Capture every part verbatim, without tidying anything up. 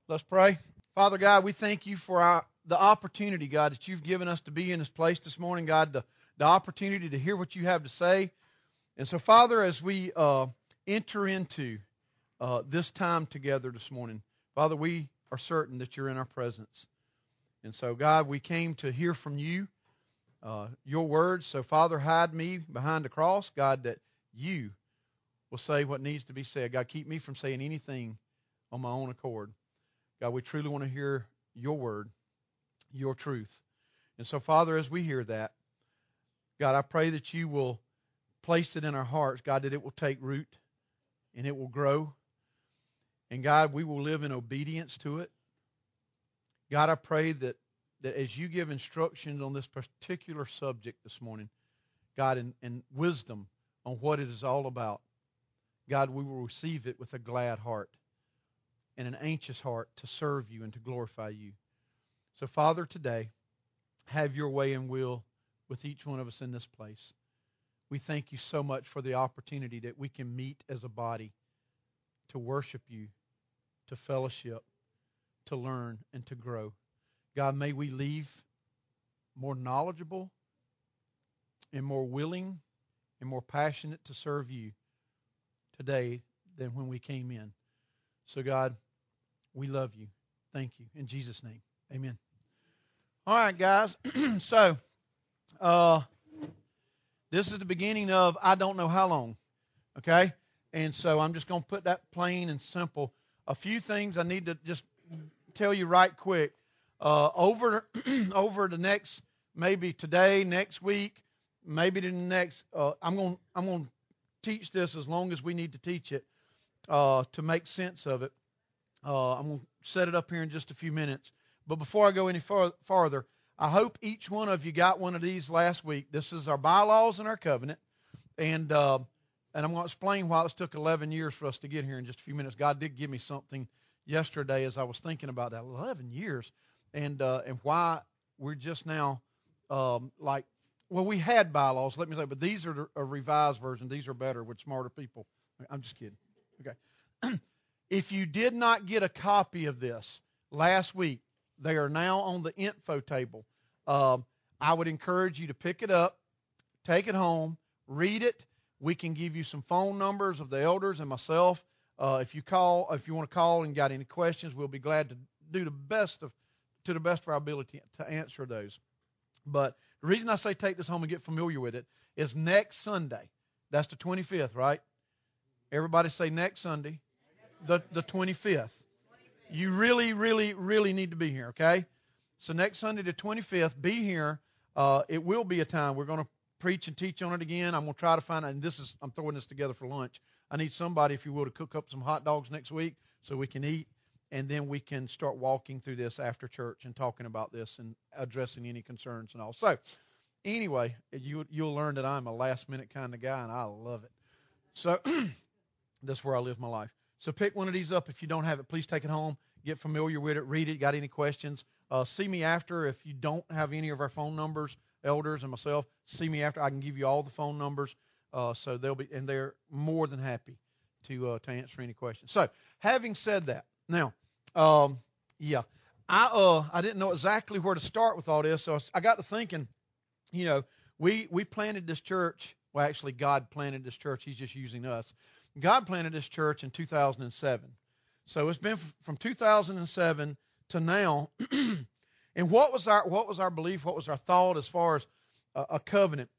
Let's pray. Father God, we thank you for our, the opportunity, God, that you've given us to be in this place this morning, God, the, the opportunity to hear what you have to say. And so, Father, as we uh, enter into uh, this time together this morning, Father, we are certain that you're in our presence. And so, God, we came to hear from you, uh, your words. So, Father, hide me behind the cross, God, that you will say what needs to be said. God, keep me from saying anything on my own accord. God, we truly want to hear your word, your truth. And so, Father, as we hear that, God, I pray that you will place it in our hearts, God, that it will take root and it will grow. And, God, we will live in obedience to it. God, I pray that, that as you give instructions on this particular subject this morning, God, and, and wisdom on what it is all about, God, we will receive it with a glad heart and an anxious heart to serve you and to glorify you. So, Father, today, have your way and will with each one of us in this place. We thank you so much for the opportunity that we can meet as a body to worship you, to fellowship, to learn, and to grow. God, may we leave more knowledgeable and more willing and more passionate to serve you today than when we came in. So, God, we love you. Thank you. In Jesus' name, amen. All right, guys. so, uh, this is the beginning of I don't know how long, okay? And so I'm just going to put that plain and simple. A few things I need to just tell you right quick. Uh, over, over the next, maybe today, next week, maybe the next, uh, I'm going I'm going to teach this as long as we need to teach it uh, to make sense of it. Uh, I'm going to set it up here in just a few minutes. But before I go any far, farther, I hope each one of you got one of these last week. This is our bylaws and our covenant. And uh, and I'm going to explain why it took eleven years for us to get here in just a few minutes. God did give me something yesterday as I was thinking about that. eleven years. And, uh, and why we're just now um, like, well, we had bylaws, let me say, but these are a revised version. These are better with smarter people. I'm just kidding. Okay. If you did not get a copy of this last week, they are now on the info table. Um, I would encourage you to pick it up, take it home, read it. We can give you some phone numbers of the elders and myself. Uh, if you call, if you want to call and got any questions, we'll be glad to do the best of, to the best of our ability to answer those. But the reason I say take this home and get familiar with it is next Sunday. That's the twenty-fifth, right? Everybody say next Sunday. The, the twenty-fifth. You really, really, really need to be here, okay? So next Sunday, the twenty-fifth, be here. Uh, it will be a time. We're going to preach and teach on it again. I'm going to try to find out, and this is, I'm throwing this together for lunch. I need somebody, if you will, to cook up some hot dogs next week so we can eat, and then we can start walking through this after church and talking about this and addressing any concerns and all. So anyway, you, you'll learn that I'm a last-minute kind of guy, and I love it. So that's where I live my life. So pick one of these up. If you don't have it, please take it home. Get familiar with it. Read it. Got any questions? Uh, see me after. If you don't have any of our phone numbers, elders and myself, see me after. I can give you all the phone numbers. Uh, so they'll be, and they're more than happy to uh, to answer any questions. So having said that, now, um, yeah, I uh I didn't know exactly where to start with all this, so I got to thinking. You know, we we planted this church. Well, actually, God planted this church. He's just using us. God planted this church in two thousand seven. So it's been from two thousand seven to now. And what was our what was our belief? What was our thought as far as a, a covenant?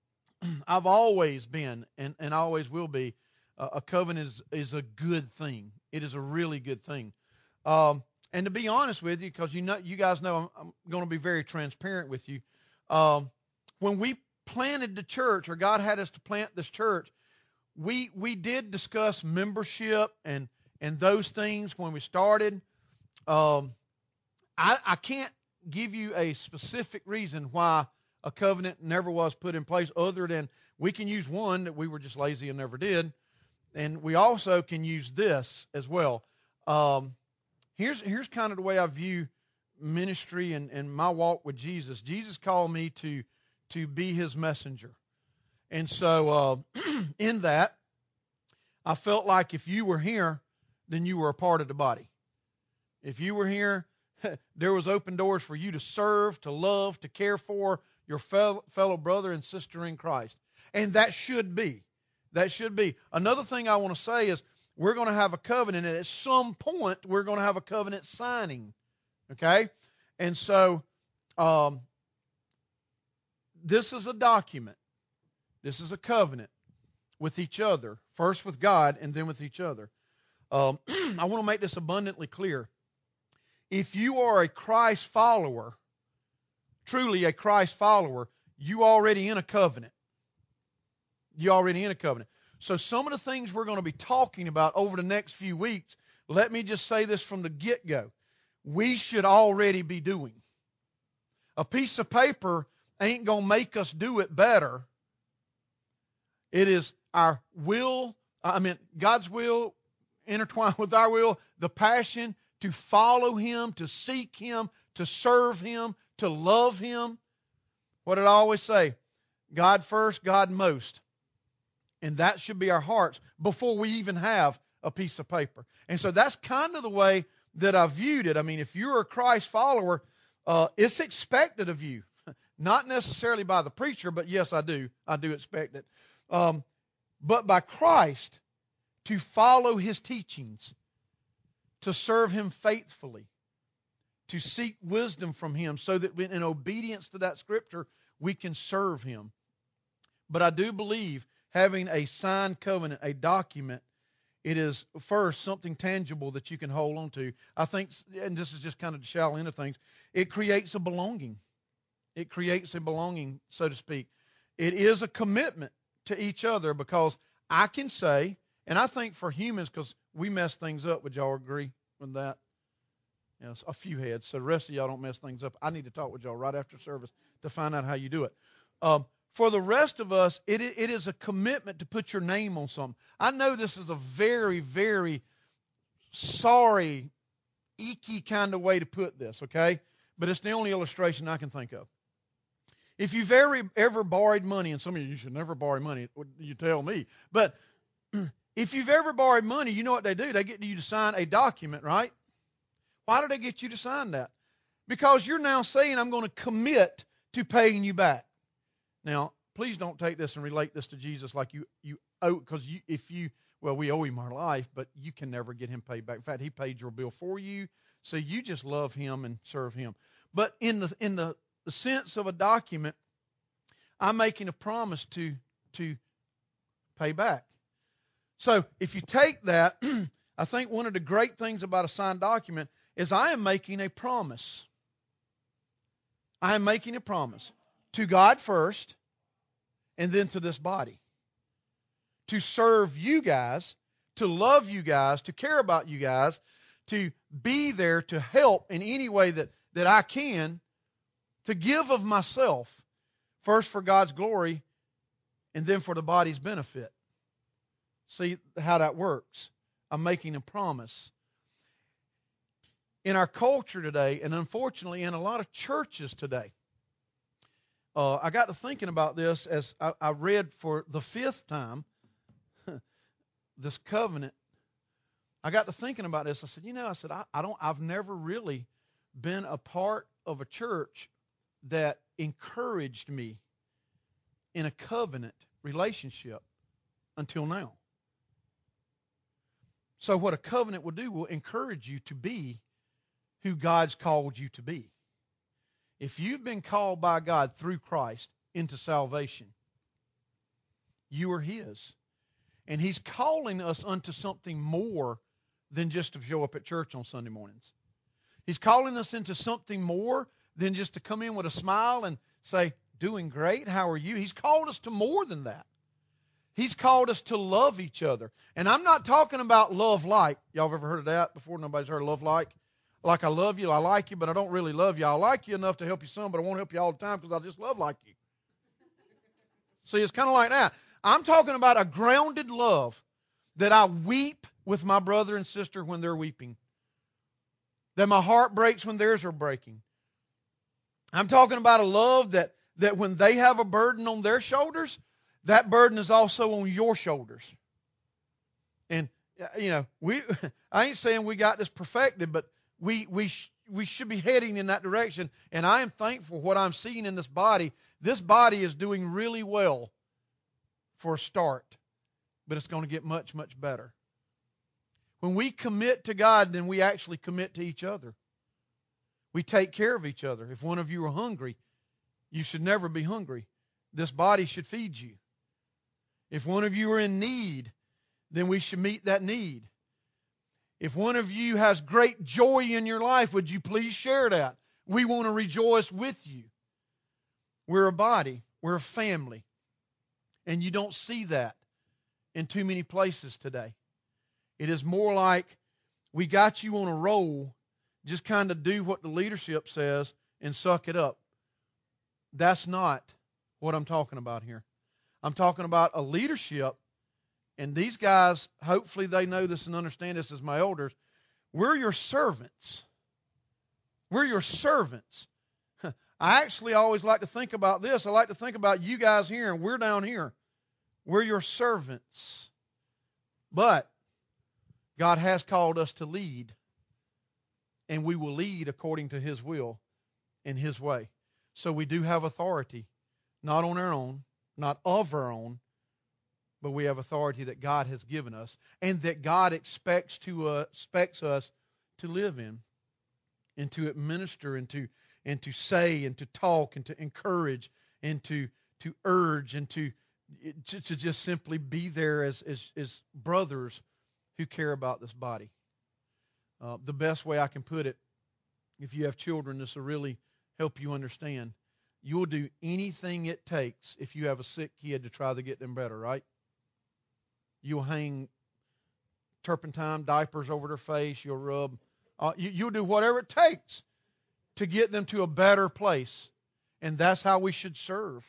I've always been, and, and always will be, uh, a covenant is, is a good thing. It is a really good thing. Um, and to be honest with you, because you know, you guys know I'm, I'm going to be very transparent with you. Um, when we planted the church, or God had us to plant this church, We we did discuss membership and and those things when we started. Um, I I can't give you a specific reason why a covenant never was put in place, other than we can use one that we were just lazy and never did, and we also can use this as well. Um, here's here's kind of the way I view ministry and, and my walk with Jesus. Jesus called me to to be His messenger. And so uh, in that, I felt like if you were here, then you were a part of the body. If you were here, there was open doors for you to serve, to love, to care for your fellow brother and sister in Christ. And that should be. That should be. Another thing I want to say is we're going to have a covenant, and at some point we're going to have a covenant signing. Okay? And so um, this is a document. This is a covenant with each other. First with God and then with each other. Um, I want to make this abundantly clear. If you are a Christ follower, truly a Christ follower, you already in a covenant. You already in a covenant. So some of the things we're going to be talking about over the next few weeks, let me just say this from the get-go. We should already be doing. A piece of paper ain't going to make us do it better. It is our will, I mean, God's will intertwined with our will, the passion to follow Him, to seek Him, to serve Him, to love Him. What did I always say? God first, God most. And that should be our hearts before we even have a piece of paper. And so that's kind of the way that I viewed it. I mean, if you're a Christ follower, uh, it's expected of you. Not necessarily by the preacher, but yes, I do. I do expect it. Um, but by Christ, to follow His teachings, to serve Him faithfully, to seek wisdom from Him so that in obedience to that Scripture, we can serve Him. But I do believe having a signed covenant, a document, it is first something tangible that you can hold on to. I think, and this is just kind of the shallow end of things, it creates a belonging. It creates a belonging, so to speak. It is a commitment to each other because I can say, and I think for humans, because we mess things up, would y'all agree with that? Yes, a few heads. So the rest of y'all don't mess things up. I need to talk with y'all right after service to find out how you do it. Um, for the rest of us, it, it is a commitment to put your name on something. I know this is a very, very sorry, icky kind of way to put this, okay? But it's the only illustration I can think of. If you've ever, ever borrowed money, and some of you, you should never borrow money, you tell me. But if you've ever borrowed money, you know what they do. They get you to sign a document, right? Why do they get you to sign that? Because you're now saying, I'm going to commit to paying you back. Now, please don't take this and relate this to Jesus like you, you owe, because you, if you, well, we owe Him our life, but you can never get Him paid back. In fact, He paid your bill for you, so you just love Him and serve Him. But in the in the, the sense of a document, I'm making a promise to to pay back. So if you take that, I think one of the great things about a signed document is I am making a promise. I am making a promise to God first, and then to this body. To serve you guys, to love you guys, to care about you guys, to be there to help in any way that, that I can, to give of myself, first for God's glory, and then for the body's benefit. See how that works. I'm making a promise. In our culture today, and unfortunately in a lot of churches today, uh, I got to thinking about this as I, I read for the fifth time this covenant. I got to thinking about this. I said, you know, I said, I, I don't, I've never really been a part of a church that encouraged me in a covenant relationship until now. So what a covenant will do will encourage you to be who God's called you to be. If you've been called by God through Christ into salvation, you are His. And He's calling us unto something more than just to show up at church on Sunday mornings. He's calling us into something more than just to come in with a smile and say, doing great, how are you? He's called us to more than that. He's called us to love each other. And I'm not talking about love like. Y'all have ever heard of that before? Nobody's heard of love like? Like I love you, I like you, but I don't really love you. I like you enough to help you some, but I won't help you all the time because I just love like you. See, it's kind of like that. I'm talking about a grounded love that I weep with my brother and sister when they're weeping. That my heart breaks when theirs are breaking. I'm talking about a love that, that when they have a burden on their shoulders, that burden is also on your shoulders. And, you know, we I ain't saying we got this perfected, but we we sh- we should be heading in that direction. And I am thankful for what I'm seeing in this body. This body is doing really well for a start, but it's going to get much, much better. When we commit to God, then we actually commit to each other. We take care of each other. If one of you are hungry, you should never be hungry. This body should feed you. If one of you are in need, then we should meet that need. If one of you has great joy in your life, would you please share that? We want to rejoice with you. We're a body. We're a family. And you don't see that in too many places today. It is more like we got you on a roll, just kind of do what the leadership says and suck it up. That's not what I'm talking about here. I'm talking about a leadership, and these guys, hopefully they know this and understand this as my elders. We're your servants. We're your servants. I actually always like to think about this. I like to think about you guys here, and we're down here. We're your servants. But God has called us to lead, and we will lead according to His will and His way. So we do have authority, not on our own, not of our own, but we have authority that God has given us and that God expects to uh, expects us to live in, and to administer, and to and to say, and to talk, and to encourage, and to to urge, and to to, to just simply be there as as, as brothers who care about this body. Uh, the best way I can put it, if you have children, this will really help you understand. You'll do anything it takes if you have a sick kid to try to get them better, right? You'll hang turpentine diapers over their face. You'll rub. Uh, you, you'll do whatever it takes to get them to a better place. And that's how we should serve.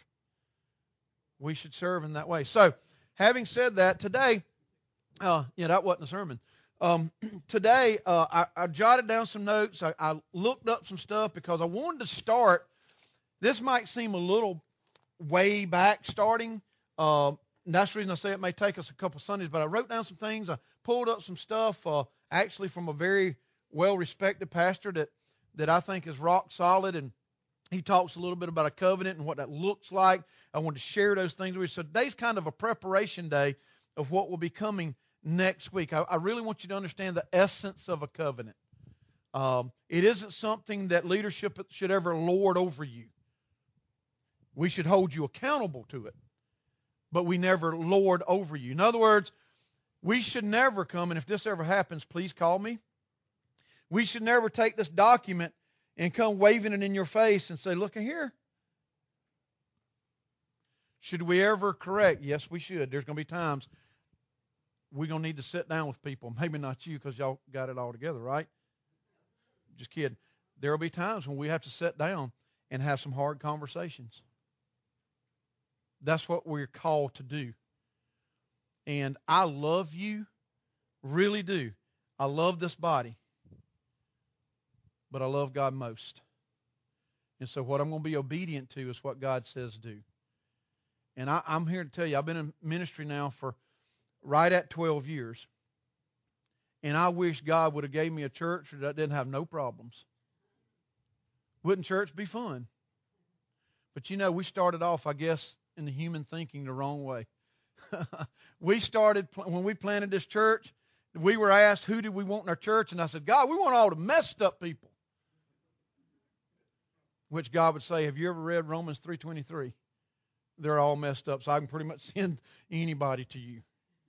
We should serve in that way. So, having said that, today, Uh, yeah, that wasn't a sermon. Um, today, uh, I, I jotted down some notes. I, I looked up some stuff because I wanted to start. This might seem a little way back starting. Uh, and that's the reason I say it may take us a couple Sundays. But I wrote down some things. I pulled up some stuff, uh, actually from a very well-respected pastor that, that I think is rock solid. And he talks a little bit about a covenant and what that looks like. I wanted to share those things with you. So today's kind of a preparation day of what will be coming next week. I, I really want you to understand the essence of a covenant. Um, it isn't something that leadership should ever lord over you. We should hold you accountable to it, but we never lord over you. In other words, we should never come, and if this ever happens, please call me. We should never take this document and come waving it in your face and say, look here. Should we ever correct? Yes, we should. There's going to be times we're going to need to sit down with people. Maybe not you because y'all got it all together, right? Just kidding. There will be times when we have to sit down and have some hard conversations. That's what we're called to do. And I love you, really do. I love this body. But I love God most. And so what I'm going to be obedient to is what God says do. And I, I'm here to tell you, I've been in ministry now for right at twelve years. And I wish God would have gave me a church that didn't have no problems. Wouldn't church be fun? But you know, we started off, I guess, in the human thinking the wrong way. We started, when we planted this church, we were asked, who do we want in our church? And I said, God, we want all the messed up people. Which God would say, have you ever read Romans three twenty-three? They're all messed up, so I can pretty much send anybody to you.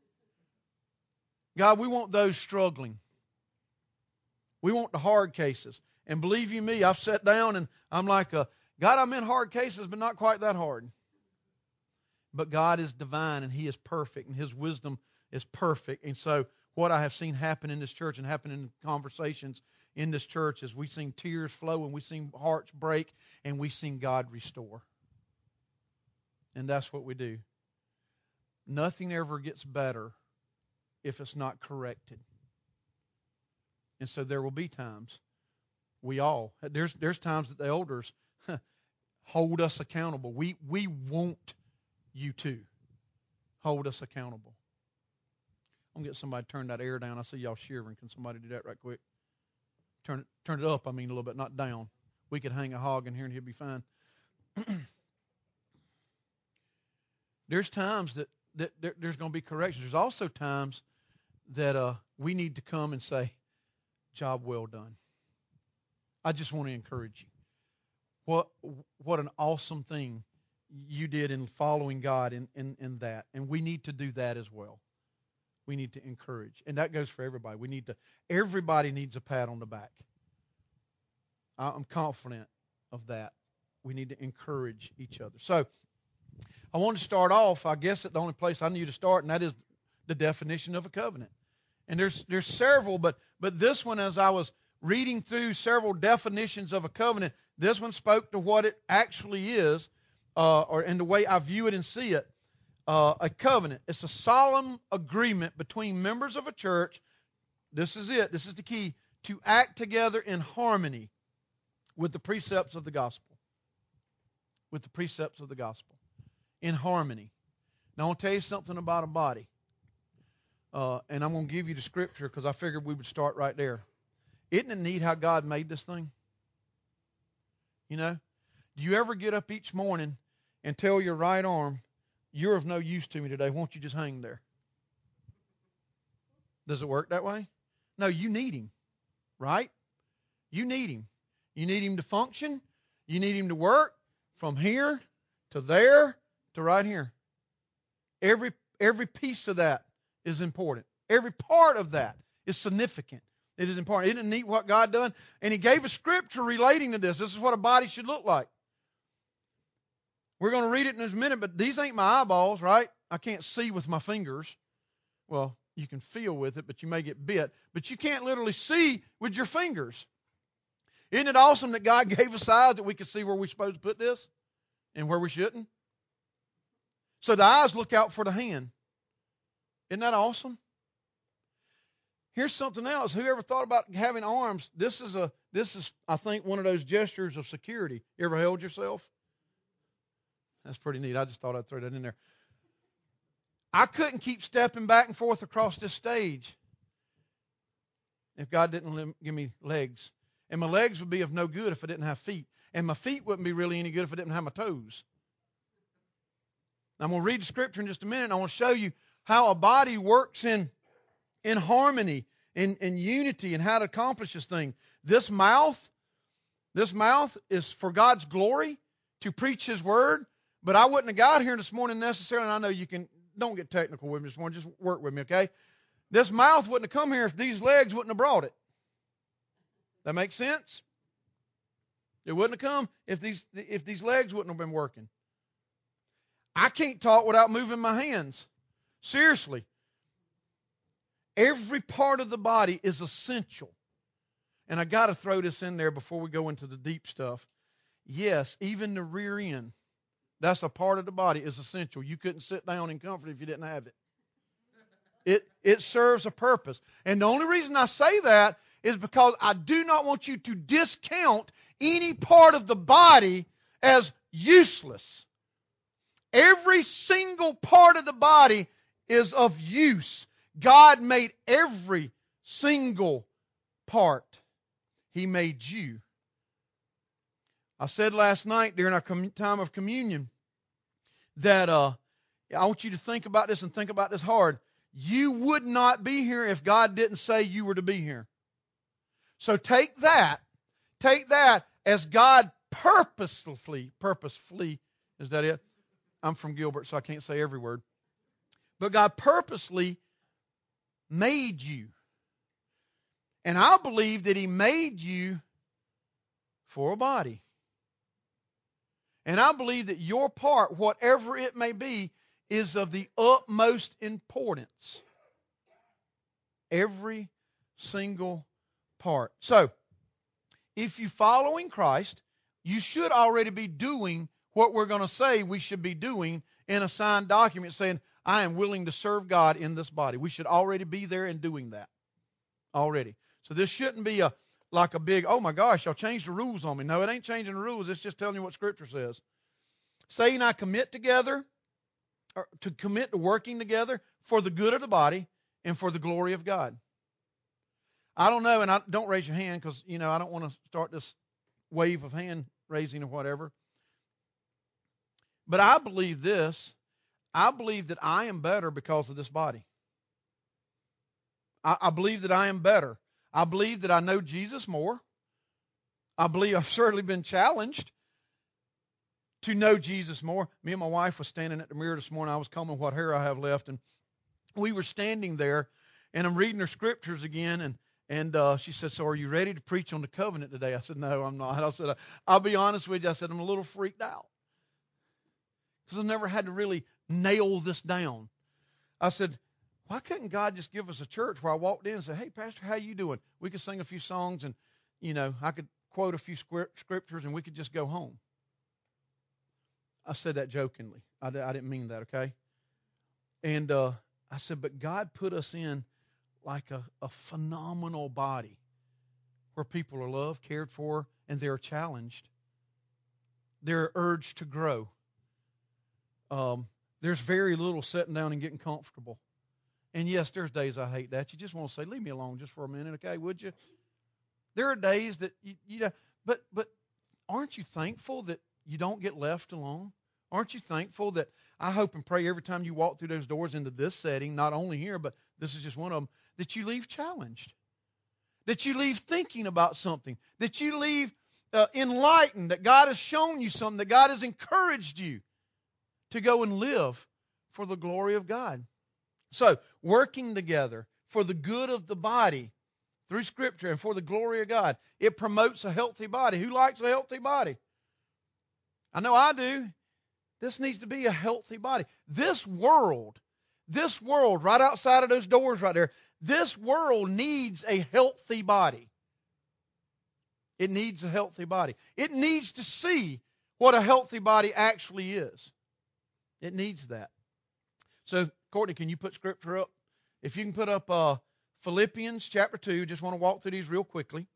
God, we want those struggling. We want the hard cases. And believe you me, I've sat down and I'm like, uh, God, I'm in hard cases, but not quite that hard. But God is divine and He is perfect and His wisdom is perfect. And so what I have seen happen in this church and happen in conversations in this church is we've seen tears flow and we've seen hearts break and we've seen God restore. And that's what we do. Nothing ever gets better if it's not corrected. And so there will be times, we all, there's there's times that the elders hold us accountable. We we want you to hold us accountable. I'm going to get somebody to turn that air down. I see y'all shivering. Can somebody do that right quick? Turn it, turn it up, I mean, a little bit, not down. We could hang a hog in here and he'll be fine. There's times that, that there, there's going to be corrections. There's also times that uh, we need to come and say, job well done. I just want to encourage you. What what an awesome thing you did in following God in, in, in that. And we need to do that as well. We need to encourage. And that goes for everybody. We need to, everybody needs a pat on the back. I'm confident of that. We need to encourage each other. So, I want to start off, I guess, at the only place I knew to start, and that is the definition of a covenant. And there's there's several, but but this one, as I was reading through several definitions of a covenant, this one spoke to what it actually is, uh, or in the way I view it and see it. Uh, a covenant. It's a solemn agreement between members of a church. This is it. This is the key. To act together in harmony with the precepts of the gospel. With the precepts of the gospel. In harmony. Now, I want to tell you something about a body. Uh, and I'm going to give you the scripture because I figured we would start right there. Isn't it neat how God made this thing? You know? Do you ever get up each morning and tell your right arm, you're of no use to me today, won't you just hang there? Does it work that way? No, you need him. Right? You need him. You need him to function. You need him to work from here to there to right here. Every every piece of that is important. Every part of that is significant. It is important. Isn't it neat what God done? And He gave a scripture relating to this. This is what a body should look like. We're going to read it in a minute, but these ain't my eyeballs, right? I can't see with my fingers. Well, you can feel with it, but you may get bit. But you can't literally see with your fingers. Isn't it awesome that God gave us eyes that we could see where we're supposed to put this and where we shouldn't? So the eyes look out for the hand. Isn't that awesome? Here's something else. Who ever thought about having arms? This is a this is I think one of those gestures of security. You ever held yourself? That's pretty neat. I just thought I'd throw that in there. I couldn't keep stepping back and forth across this stage if God didn't give me legs. And my legs would be of no good if I didn't have feet. And my feet wouldn't be really any good if I didn't have my toes. I'm going to read the scripture in just a minute, and I want to show you how a body works in, in harmony, in, in unity, and how to accomplish this thing. This mouth, this mouth is for God's glory, to preach His word. But I wouldn't have got here this morning necessarily, and I know you can, don't get technical with me this morning, just work with me, okay? This mouth wouldn't have come here if these legs wouldn't have brought it. That makes sense? It wouldn't have come if these if these legs wouldn't have been working. I can't talk without moving my hands. Seriously. Every part of the body is essential. And I got to throw this in there before we go into the deep stuff. Yes, even the rear end, that's a part of the body, is essential. You couldn't sit down in comfort if you didn't have it. It it serves a purpose. And the only reason I say that is because I do not want you to discount any part of the body as useless. Every single part of the body is of use. God made every single part. He made you. I said last night during our time of communion that uh, I want you to think about this and think about this hard. You would not be here if God didn't say you were to be here. So take that, take that as God purposefully, purposefully, is that it? I'm from Gilbert, so I can't say every word. But God purposely made you. And I believe that He made you for a body. And I believe that your part, whatever it may be, is of the utmost importance. Every single part. So, if you're following Christ, you should already be doing what we're going to say we should be doing in a signed document saying, I am willing to serve God in this body. We should already be there and doing that. Already. So this shouldn't be a like a big, oh my gosh, y'all changed the rules on me. No, it ain't changing the rules. It's just telling you what Scripture says. Say and I commit together, or to commit to working together for the good of the body and for the glory of God. I don't know, and I don't raise your hand because, you know, I don't want to start this wave of hand raising or whatever. But I believe this. I believe that I am better because of this body. I, I believe that I am better. I believe that I know Jesus more. I believe I've certainly been challenged to know Jesus more. Me and my wife was standing at the mirror this morning. I was combing what hair I have left, and we were standing there, and I'm reading her scriptures again, and and uh, she said, "So are you ready to preach on the covenant today?" I said, "No, I'm not." I said, "I'll be honest with you." I said, "I'm a little freaked out because I've never had to really nail this down." I said, "Why couldn't God just give us a church where I walked in and said, 'Hey, Pastor, how you doing?' We could sing a few songs, and you know, I could quote a few scriptures, and we could just go home." I said that jokingly. I, I didn't mean that, okay? And uh, I said, but God put us in like a, a phenomenal body where people are loved, cared for, and they're challenged. They're urged to grow. Um, there's very little sitting down and getting comfortable. And yes, there's days I hate that. You just want to say, leave me alone just for a minute, okay, would you? There are days that, you, you know, but, but aren't you thankful that you don't get left alone? Aren't you thankful that I hope and pray every time you walk through those doors into this setting, not only here, but this is just one of them, that you leave challenged, that you leave thinking about something, that you leave uh, enlightened, that God has shown you something, that God has encouraged you to go and live for the glory of God. So, working together for the good of the body through Scripture and for the glory of God, it promotes a healthy body. Who likes a healthy body? I know I do. This needs to be a healthy body. This world, this world right outside of those doors right there, this world needs a healthy body. It needs a healthy body. It needs to see what a healthy body actually is. It needs that. So, Courtney, can you put Scripture up? If you can put up uh, Philippians chapter two, just want to walk through these real quickly.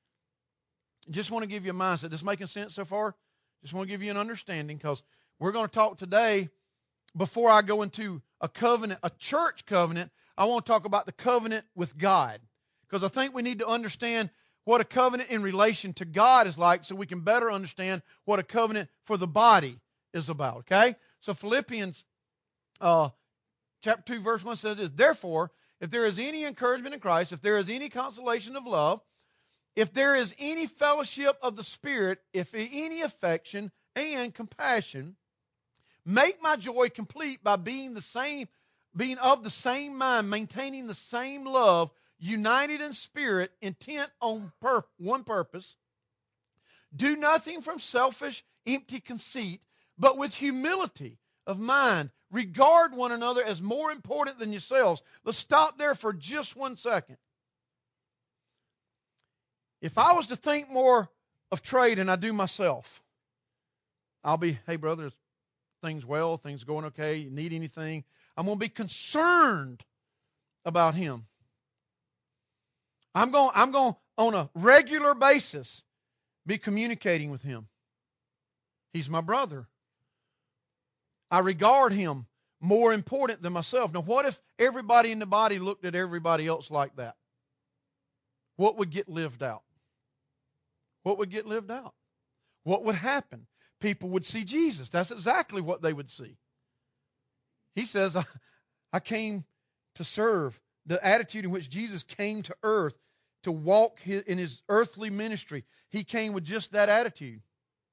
Just want to give you a mindset. This making sense so far? Just want to give you an understanding because we're going to talk today, before I go into a covenant, a church covenant, I want to talk about the covenant with God. Because I think we need to understand what a covenant in relation to God is like so we can better understand what a covenant for the body is about. Okay? So Philippians uh, chapter two, verse one says this, "Therefore, if there is any encouragement in Christ, if there is any consolation of love, if there is any fellowship of the Spirit, if any affection and compassion, make my joy complete by being the same, being of the same mind, maintaining the same love, united in spirit, intent on pur- one purpose. Do nothing from selfish, empty conceit, but with humility of mind, regard one another as more important than yourselves." Let's stop there for just one second. If I was to think more of trade than I do myself, I'll be, hey, brother, is things well? Things going okay? You need anything? I'm going to be concerned about him. I'm going, I'm going on a regular basis be communicating with him. He's my brother. I regard him more important than myself. Now, what if everybody in the body looked at everybody else like that? What would get lived out? What would get lived out? What would happen? People would see Jesus. That's exactly what they would see. He says, I, I came to serve. The attitude in which Jesus came to earth to walk his, in his earthly ministry, he came with just that attitude.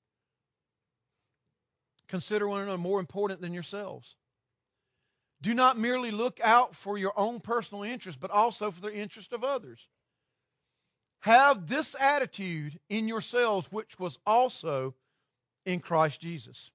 Consider one another more important than yourselves. Do not merely look out for your own personal interest, but also for the interest of others. Have this attitude in yourselves, which was also in Christ Jesus.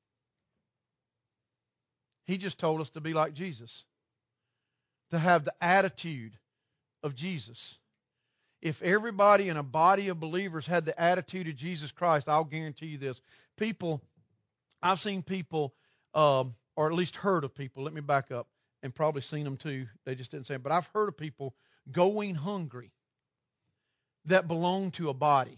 He just told us to be like Jesus, to have the attitude of Jesus. If everybody in a body of believers had the attitude of Jesus Christ, I'll guarantee you this. People, I've seen people, um, or at least heard of people, let me back up, and probably seen them too, they just didn't say it, but I've heard of people going hungry that belong to a body.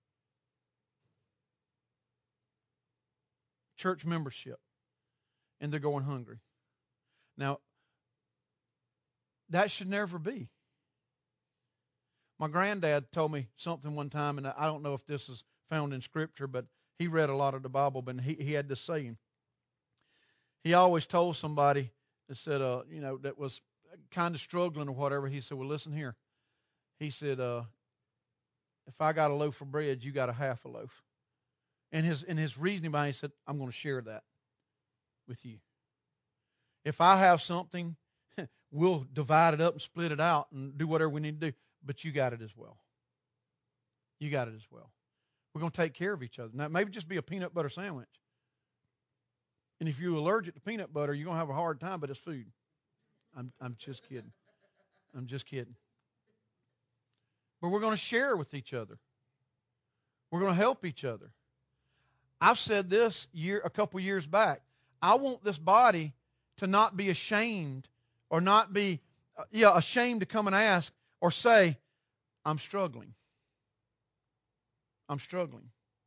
Church membership. And they're going hungry. Now, that should never be. My granddad told me something one time, and I don't know if this is found in Scripture, but he read a lot of the Bible, but he, he had this saying. He always told somebody that said, uh, you know, that was kind of struggling or whatever, he said, well, listen here. He said, uh, if I got a loaf of bread, you got a half a loaf. And his, and his reasoning behind it, he said, I'm going to share that with you. If I have something, we'll divide it up and split it out and do whatever we need to do. But you got it as well. You got it as well. We're going to take care of each other. Now, maybe just be a peanut butter sandwich. And if you're allergic to peanut butter, you're going to have a hard time, but it's food. I'm, I'm just kidding. I'm just kidding. But we're going to share with each other. We're going to help each other. I've said this year, a couple years back. I want this body to not be ashamed or not be uh, yeah, ashamed to come and ask or say, I'm struggling. I'm struggling.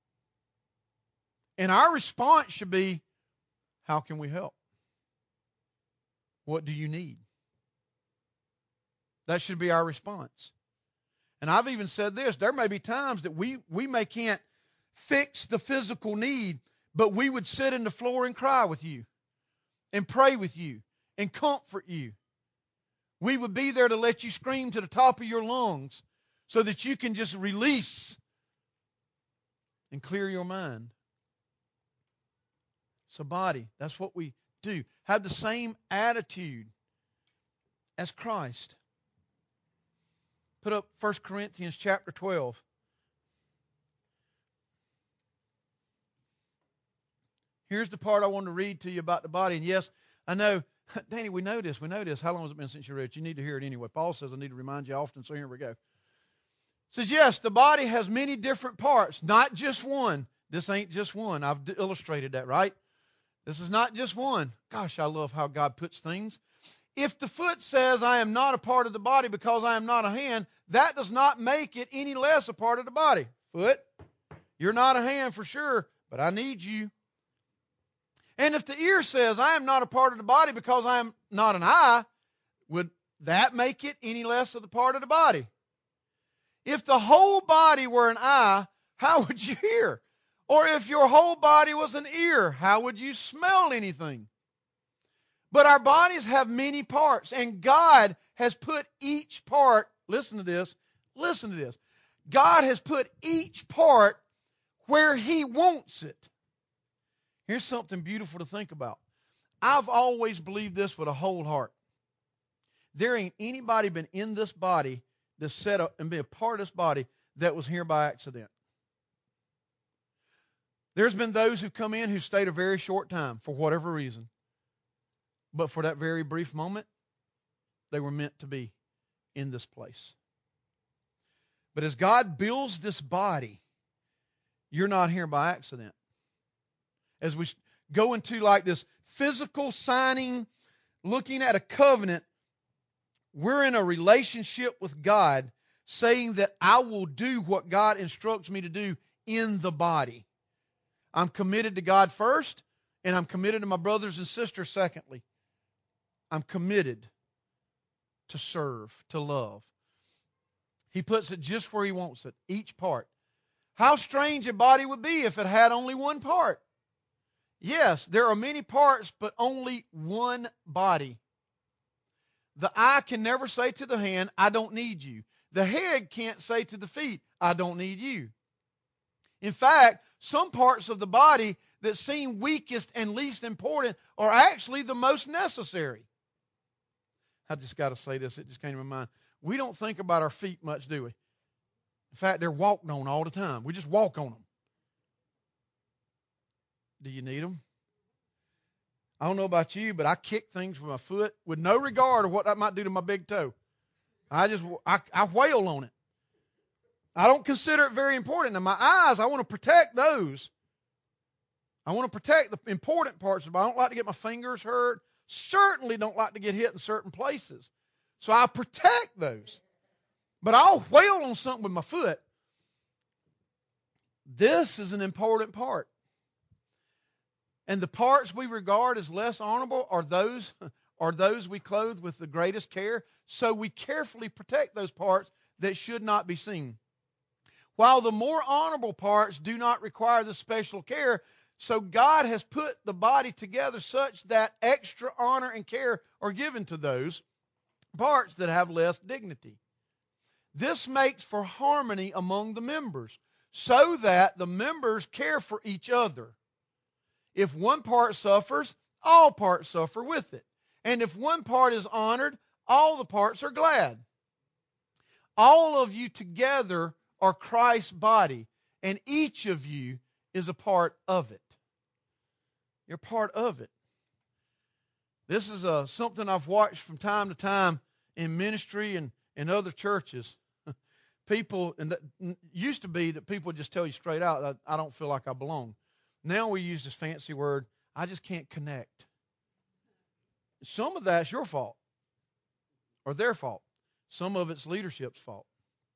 And our response should be, how can we help? What do you need? That should be our response. And I've even said this, there may be times that we, we may can't fix the physical need, but we would sit in the floor and cry with you and pray with you and comfort you. We would be there to let you scream to the top of your lungs so that you can just release and clear your mind. So body, that's what we do. Have the same attitude as Christ. Put up First Corinthians chapter twelve. Here's the part I want to read to you about the body. And yes, I know, Danny, we know this. We know this. How long has it been since you read it? You need to hear it anyway. Paul says I need to remind you often, so here we go. It says, yes, the body has many different parts, not just one. This ain't just one. I've illustrated that, right? This is not just one. Gosh, I love how God puts things. If the foot says, I am not a part of the body because I am not a hand, that does not make it any less a part of the body. Foot, you're not a hand for sure, but I need you. And if the ear says, I am not a part of the body because I am not an eye, would that make it any less of the part of the body? If the whole body were an eye, how would you hear? Or if your whole body was an ear, how would you smell anything? But our bodies have many parts, and God has put each part, listen to this, listen to this. God has put each part where He wants it. Here's something beautiful to think about. I've always believed this with a whole heart. There ain't anybody been in this body that's set up and be a part of this body that was here by accident. There's been those who come in who stayed a very short time for whatever reason. But for that very brief moment, they were meant to be in this place. But as God builds this body, you're not here by accident. As we go into like this physical signing, looking at a covenant, we're in a relationship with God, saying that I will do what God instructs me to do in the body. I'm committed to God first, and I'm committed to my brothers and sisters secondly. I'm committed to serve, to love. He puts it just where He wants it, each part. How strange a body would be if it had only one part. Yes, there are many parts, but only one body. The eye can never say to the hand, I don't need you. The head can't say to the feet, I don't need you. In fact, some parts of the body that seem weakest and least important are actually the most necessary. I just got to say this, it just came to my mind. We don't think about our feet much, do we? In fact, they're walked on all the time. We just walk on them. Do you need them? I don't know about you, but I kick things with my foot with no regard of what that might do to my big toe. I just, I, I wail on it. I don't consider it very important. And my eyes, I want to protect those. I want to protect the important parts of it. I don't like to get my fingers hurt. Certainly don't like to get hit in certain places. So I protect those. But I'll wail on something with my foot. This is an important part. And the parts we regard as less honorable are those, are those we clothe with the greatest care. So we carefully protect those parts that should not be seen. While the more honorable parts do not require the special care, so God has put the body together such that extra honor and care are given to those parts that have less dignity. This makes for harmony among the members, so that the members care for each other. If one part suffers, all parts suffer with it. And if one part is honored, all the parts are glad. All of you together are Christ's body, and each of you is a part of it. You're part of it. This is uh, something I've watched from time to time in ministry and in other churches. People, and that used to be that people would just tell you straight out, I, I don't feel like I belong. Now we use this fancy word, I just can't connect. Some of that's your fault or their fault. Some of it's leadership's fault.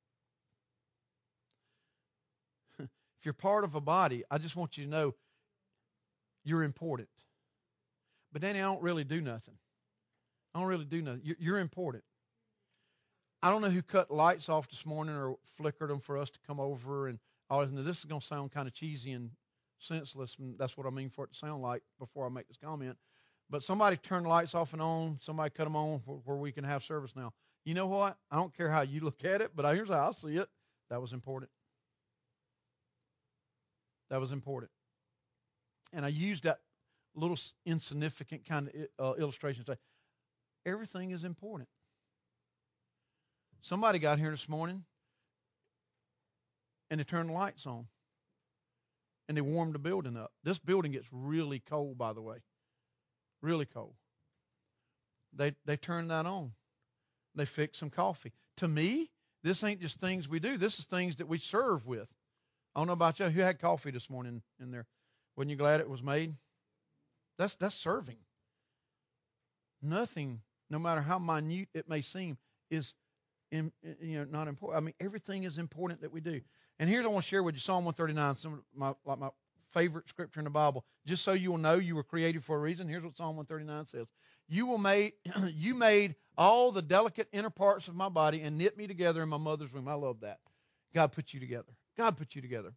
If you're part of a body, I just want you to know you're important. But Danny, I don't really do nothing. I don't really do nothing. You're, you're important. I don't know who cut lights off this morning or flickered them for us to come over and all this. Now, this is going to sound kind of cheesy and senseless, and that's what I mean for it to sound like before I make this comment. But somebody turned the lights off and on. Somebody cut them on where we can have service now. You know what? I don't care how you look at it, but here's how I see it. That was important. That was important. And I used that little insignificant kind of uh, illustration to say, everything is important. Somebody got here this morning, and they turned the lights on, and they warmed the building up. This building gets really cold, by the way, really cold. They they turned that on. They fixed some coffee. To me, this ain't just things we do. This is things that we serve with. I don't know about you. Who had coffee this morning in there? Wasn't you glad it was made? That's that's serving. Nothing, no matter how minute it may seem, is in, you know not important. I mean, everything is important that we do. And here's what I want to share with you: Psalm one thirty-nine, some of my like my favorite scripture in the Bible. Just so you will know you were created for a reason. Here's what Psalm one thirty-nine says: You will made you made all the delicate inner parts of my body and knit me together in my mother's womb. I love that. God put you together. God put you together.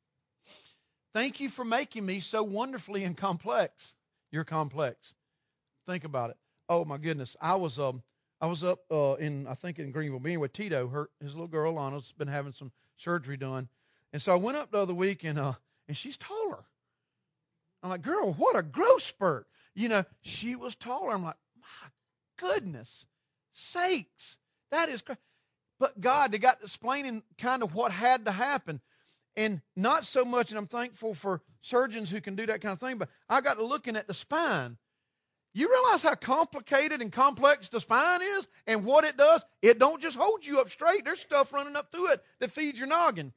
Thank you for making me so wonderfully and complex. You're complex. Think about it. Oh my goodness. I was um I was up uh, in I think in Greenville being with Tito. Her his little girl Lana's been having some surgery done, and so I went up the other week and uh and she's taller. I'm like, girl, what a growth spurt. You know, she was taller. I'm like, my goodness sakes, that is crazy. But God, they got explaining kind of what had to happen. And not so much, and I'm thankful for surgeons who can do that kind of thing, but I got to looking at the spine. You realize how complicated and complex the spine is and what it does? It don't just hold you up straight. There's stuff running up through it that feeds your noggin.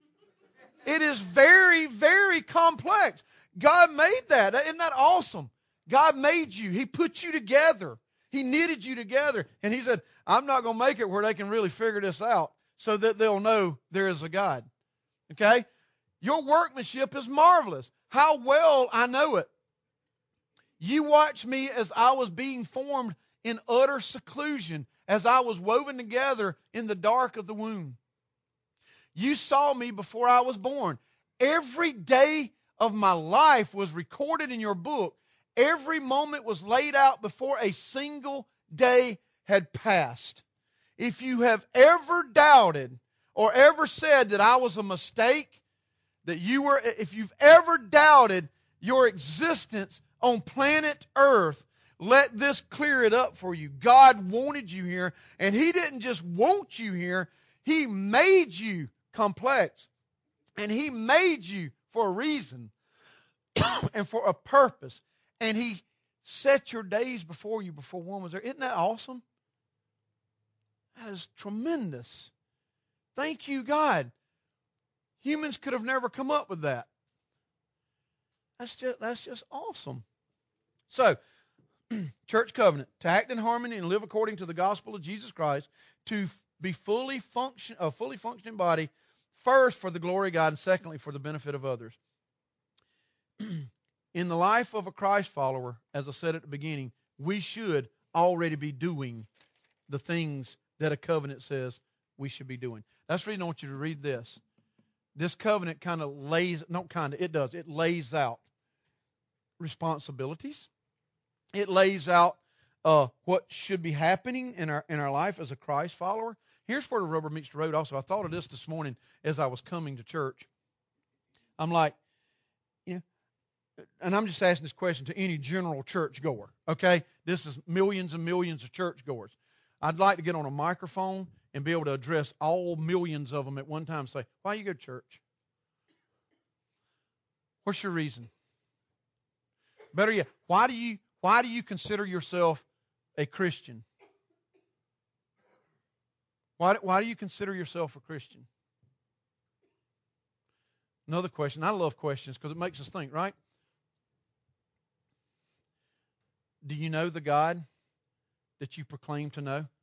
It is very, very complex. God made that. Isn't that awesome? God made you. He put you together. He knitted you together. And he said, I'm not going to make it where they can really figure this out so that they'll know there is a God. Okay? Your workmanship is marvelous. How well I know it. You watched me as I was being formed in utter seclusion, as I was woven together in the dark of the womb. You saw me before I was born. Every day of my life was recorded in your book. Every moment was laid out before a single day had passed. If you have ever doubted or ever said that I was a mistake, that you were, if you've ever doubted your existence on planet Earth, let this clear it up for you. God wanted you here, and He didn't just want you here. He made you complex. And He made you for a reason and for a purpose. And He set your days before you before one was there. Isn't that awesome? That is tremendous. Thank you, God. Humans could have never come up with that. That's just, that's just awesome. So, church covenant, to act in harmony and live according to the gospel of Jesus Christ, to be fully function, a fully functioning body, first for the glory of God, and secondly for the benefit of others. In the life of a Christ follower, as I said at the beginning, we should already be doing the things that a covenant says we should be doing. That's the reason I want you to read this. This covenant kind of lays, not kind of, it does, it lays out responsibilities. It lays out uh, what should be happening in our in our life as a Christ follower. Here's where the rubber meets the road also. I thought of this this morning as I was coming to church. I'm like, you know, and I'm just asking this question to any general church goer, okay? This is millions and millions of church goers. I'd like to get on a microphone and be able to address all millions of them at one time and say, why you go to church? What's your reason? Better yet, why do you why do you consider yourself a Christian? Why, why do you consider yourself a Christian? Another question. I love questions because it makes us think, right? Do you know the God that you proclaim to know?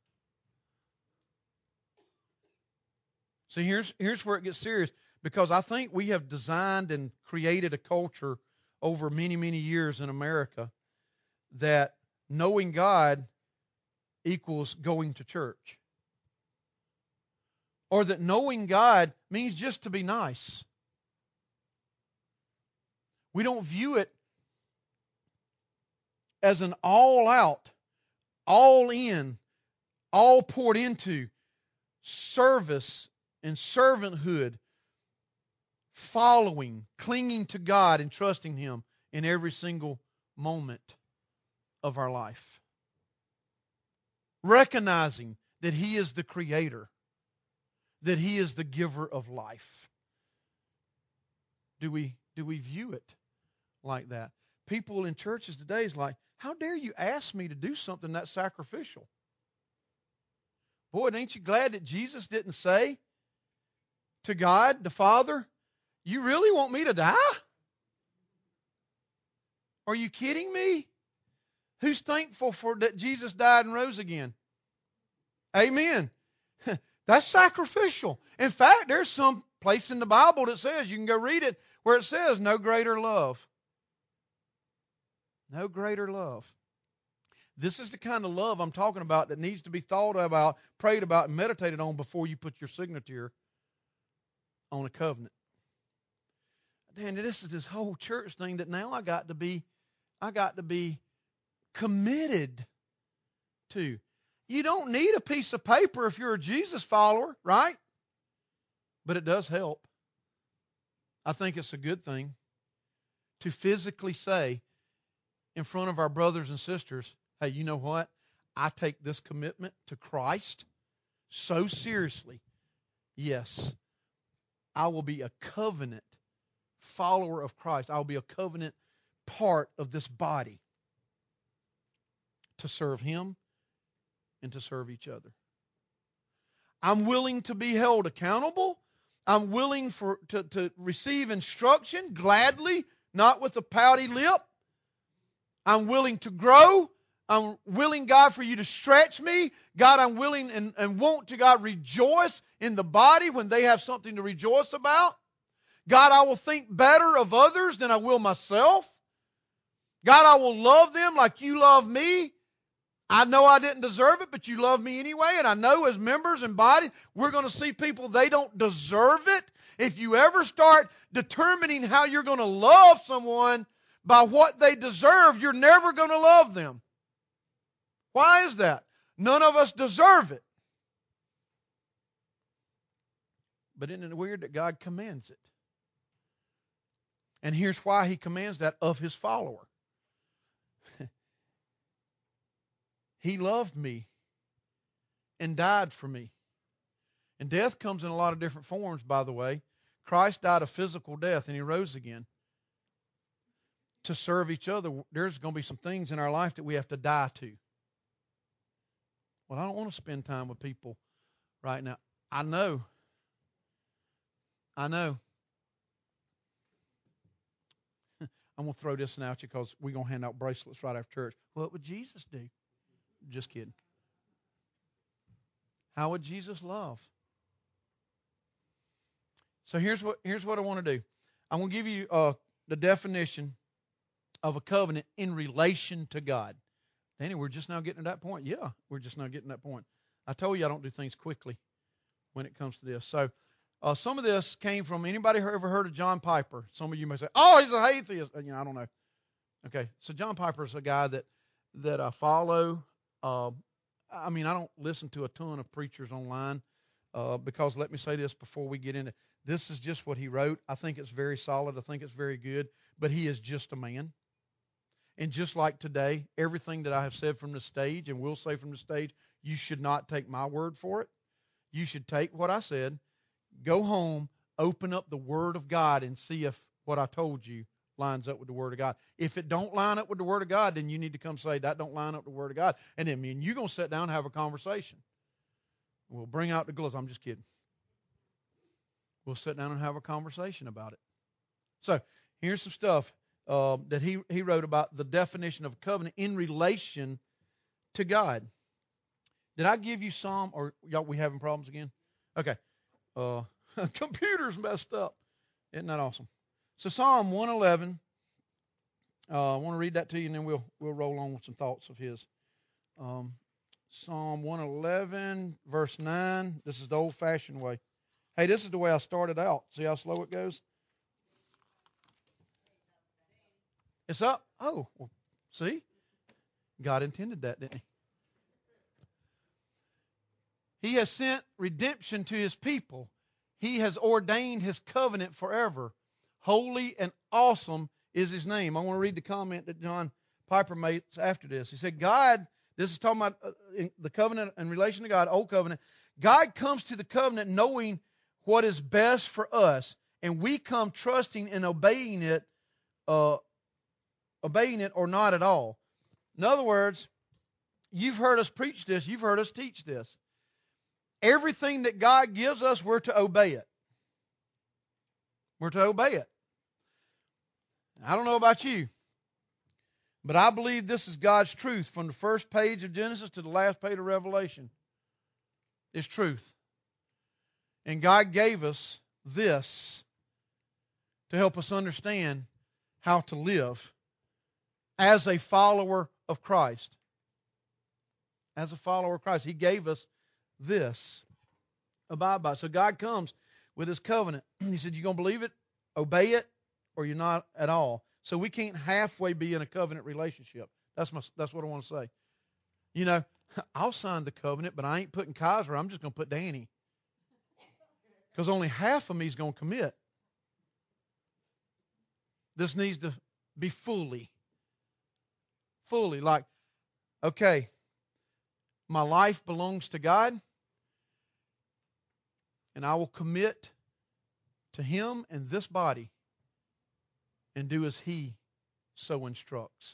See, here's, here's where it gets serious, because I think we have designed and created a culture over many, many years in America that knowing God equals going to church. Or that knowing God means just to be nice. We don't view it as an all-out, all-in, all poured into service and servanthood, following, clinging to God and trusting Him in every single moment of our life. Recognizing that He is the Creator, that He is the giver of life. Do we, do we view it like that? People in churches today is like, how dare you ask me to do something that's sacrificial? Boy, ain't you glad that Jesus didn't say to God, the Father, you really want me to die? Are you kidding me? Who's thankful for that Jesus died and rose again? Amen. That's sacrificial. In fact, there's some place in the Bible that says, you can go read it, where it says, no greater love. No greater love. This is the kind of love I'm talking about that needs to be thought about, prayed about, and meditated on before you put your signature on a covenant. Dan, this is this whole church thing that now I got to be, I got to be committed to. You don't need a piece of paper if you're a Jesus follower, right? But it does help. I think it's a good thing to physically say in front of our brothers and sisters, hey, you know what? I take this commitment to Christ so seriously. Yes, I will be a covenant follower of Christ. I will be a covenant part of this body to serve Him and to serve each other. I'm willing to be held accountable. I'm willing for to, to receive instruction gladly, not with a pouty lip. I'm willing to grow. I'm willing, God, for you to stretch me. God, I'm willing and, and want to, God, rejoice in the body when they have something to rejoice about. God, I will think better of others than I will myself. God, I will love them like you love me. I know I didn't deserve it, but you love me anyway. And I know as members and bodies, we're going to see people, they don't deserve it. If you ever start determining how you're going to love someone by what they deserve, you're never going to love them. Why is that? None of us deserve it. But isn't it weird that God commands it? And here's why He commands that of His follower. He loved me and died for me. And death comes in a lot of different forms, by the way. Christ died a physical death and He rose again. To serve each other, there's going to be some things in our life that we have to die to. Well, I don't want to spend time with people right now. I know. I know. I'm going to throw this one out you because we're going to hand out bracelets right after church. What would Jesus do? Just kidding. How would Jesus love? So here's what here's what I want to do. I'm going to give you uh, the definition of a covenant in relation to God. Danny, we're just now getting to that point. Yeah, we're just now getting to that point. I told you I don't do things quickly. when it comes to this. So uh, some of this came from anybody ever heard of John Piper? Some of you may say, "Oh, he's an atheist." You know, I don't know. Okay, so John Piper is a guy that that I follow. Uh, I mean, I don't listen to a ton of preachers online uh, because let me say this before we get into this is just what he wrote. I think it's very solid. I think it's very good. But he is just a man. And just like today, everything that I have said from the stage and will say from the stage, you should not take my word for it. You should take what I said, go home, open up the Word of God, and see if what I told you lines up with the Word of God. If it don't line up with the Word of God, then you need to come say, that don't line up with the Word of God. And then me and you going to sit down and have a conversation. We'll bring out the gloves. I'm just kidding. We'll sit down and have a conversation about it. So here's some stuff uh, that he, he wrote about the definition of a covenant in relation to God. Did I give you Psalm, or y'all we having problems again? Okay. Uh, computer's messed up. Isn't that awesome? So Psalm one eleven, uh, I want to read that to you, and then we'll we'll roll on with some thoughts of his. Um, Psalm one eleven, verse nine. This is the old-fashioned way. Hey, this is the way I started out. See how slow it goes? It's up? Oh, well, see? God intended that, didn't he? He has sent redemption to his people. He has ordained his covenant forever. Holy and awesome is his name. I want to read the comment that John Piper made after this. He said, God, this is talking about uh, in the covenant in relation to God, old covenant. God comes to the covenant knowing what is best for us, and we come trusting and obeying it, uh, obeying it or not at all. In other words, you've heard us preach this. You've heard us teach this. Everything that God gives us, we're to obey it. We're to obey it. I don't know about you, but I believe this is God's truth from the first page of Genesis to the last page of Revelation. It's truth. And God gave us this to help us understand how to live as a follower of Christ. As a follower of Christ. He gave us this. Abide by it. So God comes with his covenant. He said, you're going to believe it, obey it, or you're not at all. So we can't halfway be in a covenant relationship. That's my, that's what I want to say. You know, I'll sign the covenant, but I ain't putting Kaiser. I'm just going to put Danny. Because only half of me is going to commit. This needs to be fully. Fully. Like, okay, my life belongs to God, and I will commit to him and this body and do as he so instructs.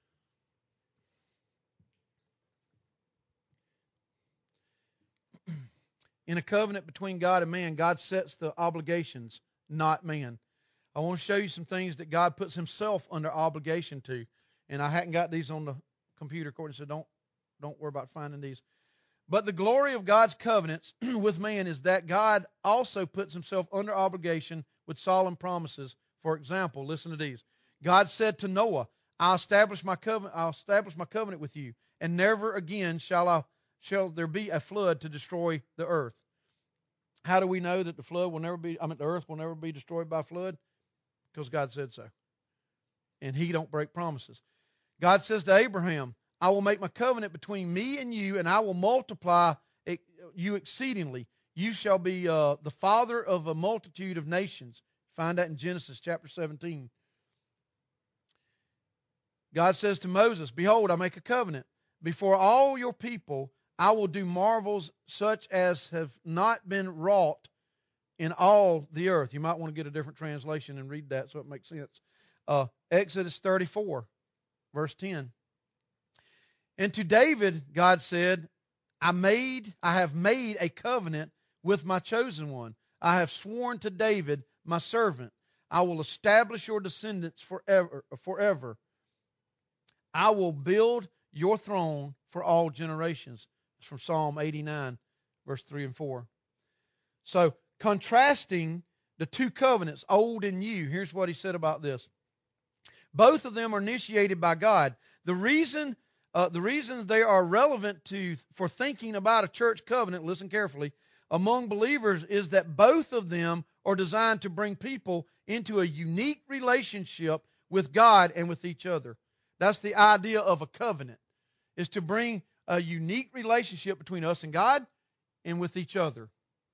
In a covenant between God and man, God sets the obligations, not man. I want to show you some things that God puts himself under obligation to. And I hadn't got these on the computer, Courtney, so don't, don't worry about finding these. But the glory of God's covenants with man is that God also puts himself under obligation with solemn promises. For example, listen to these. God said to Noah, I'll establish my covenant, I'll establish my covenant with you, and never again shall I shall there be a flood to destroy the earth. How do we know that the flood will never be, I mean the earth will never be destroyed by flood? Because God said so. And he don't break promises. God says to Abraham, I will make my covenant between me and you, and I will multiply you exceedingly. You shall be uh, the father of a multitude of nations. Find that in Genesis chapter seventeen. God says to Moses, behold, I make a covenant. Before all your people, I will do marvels such as have not been wrought in all the earth. You might want to get a different translation and read that so it makes sense. Uh, Exodus thirty-four, verse ten. And to David, God said, I made, I have made a covenant with my chosen one. I have sworn to David, my servant, I will establish your descendants forever, forever. I will build your throne for all generations. It's from Psalm eighty-nine, verse three and four. So, contrasting the two covenants, old and new, here's what he said about this. Both of them are initiated by God. The reason, uh, the reasons they are relevant to for thinking about a church covenant, listen carefully, among believers is that both of them are designed to bring people into a unique relationship with God and with each other. That's the idea of a covenant, is to bring a unique relationship between us and God and with each other.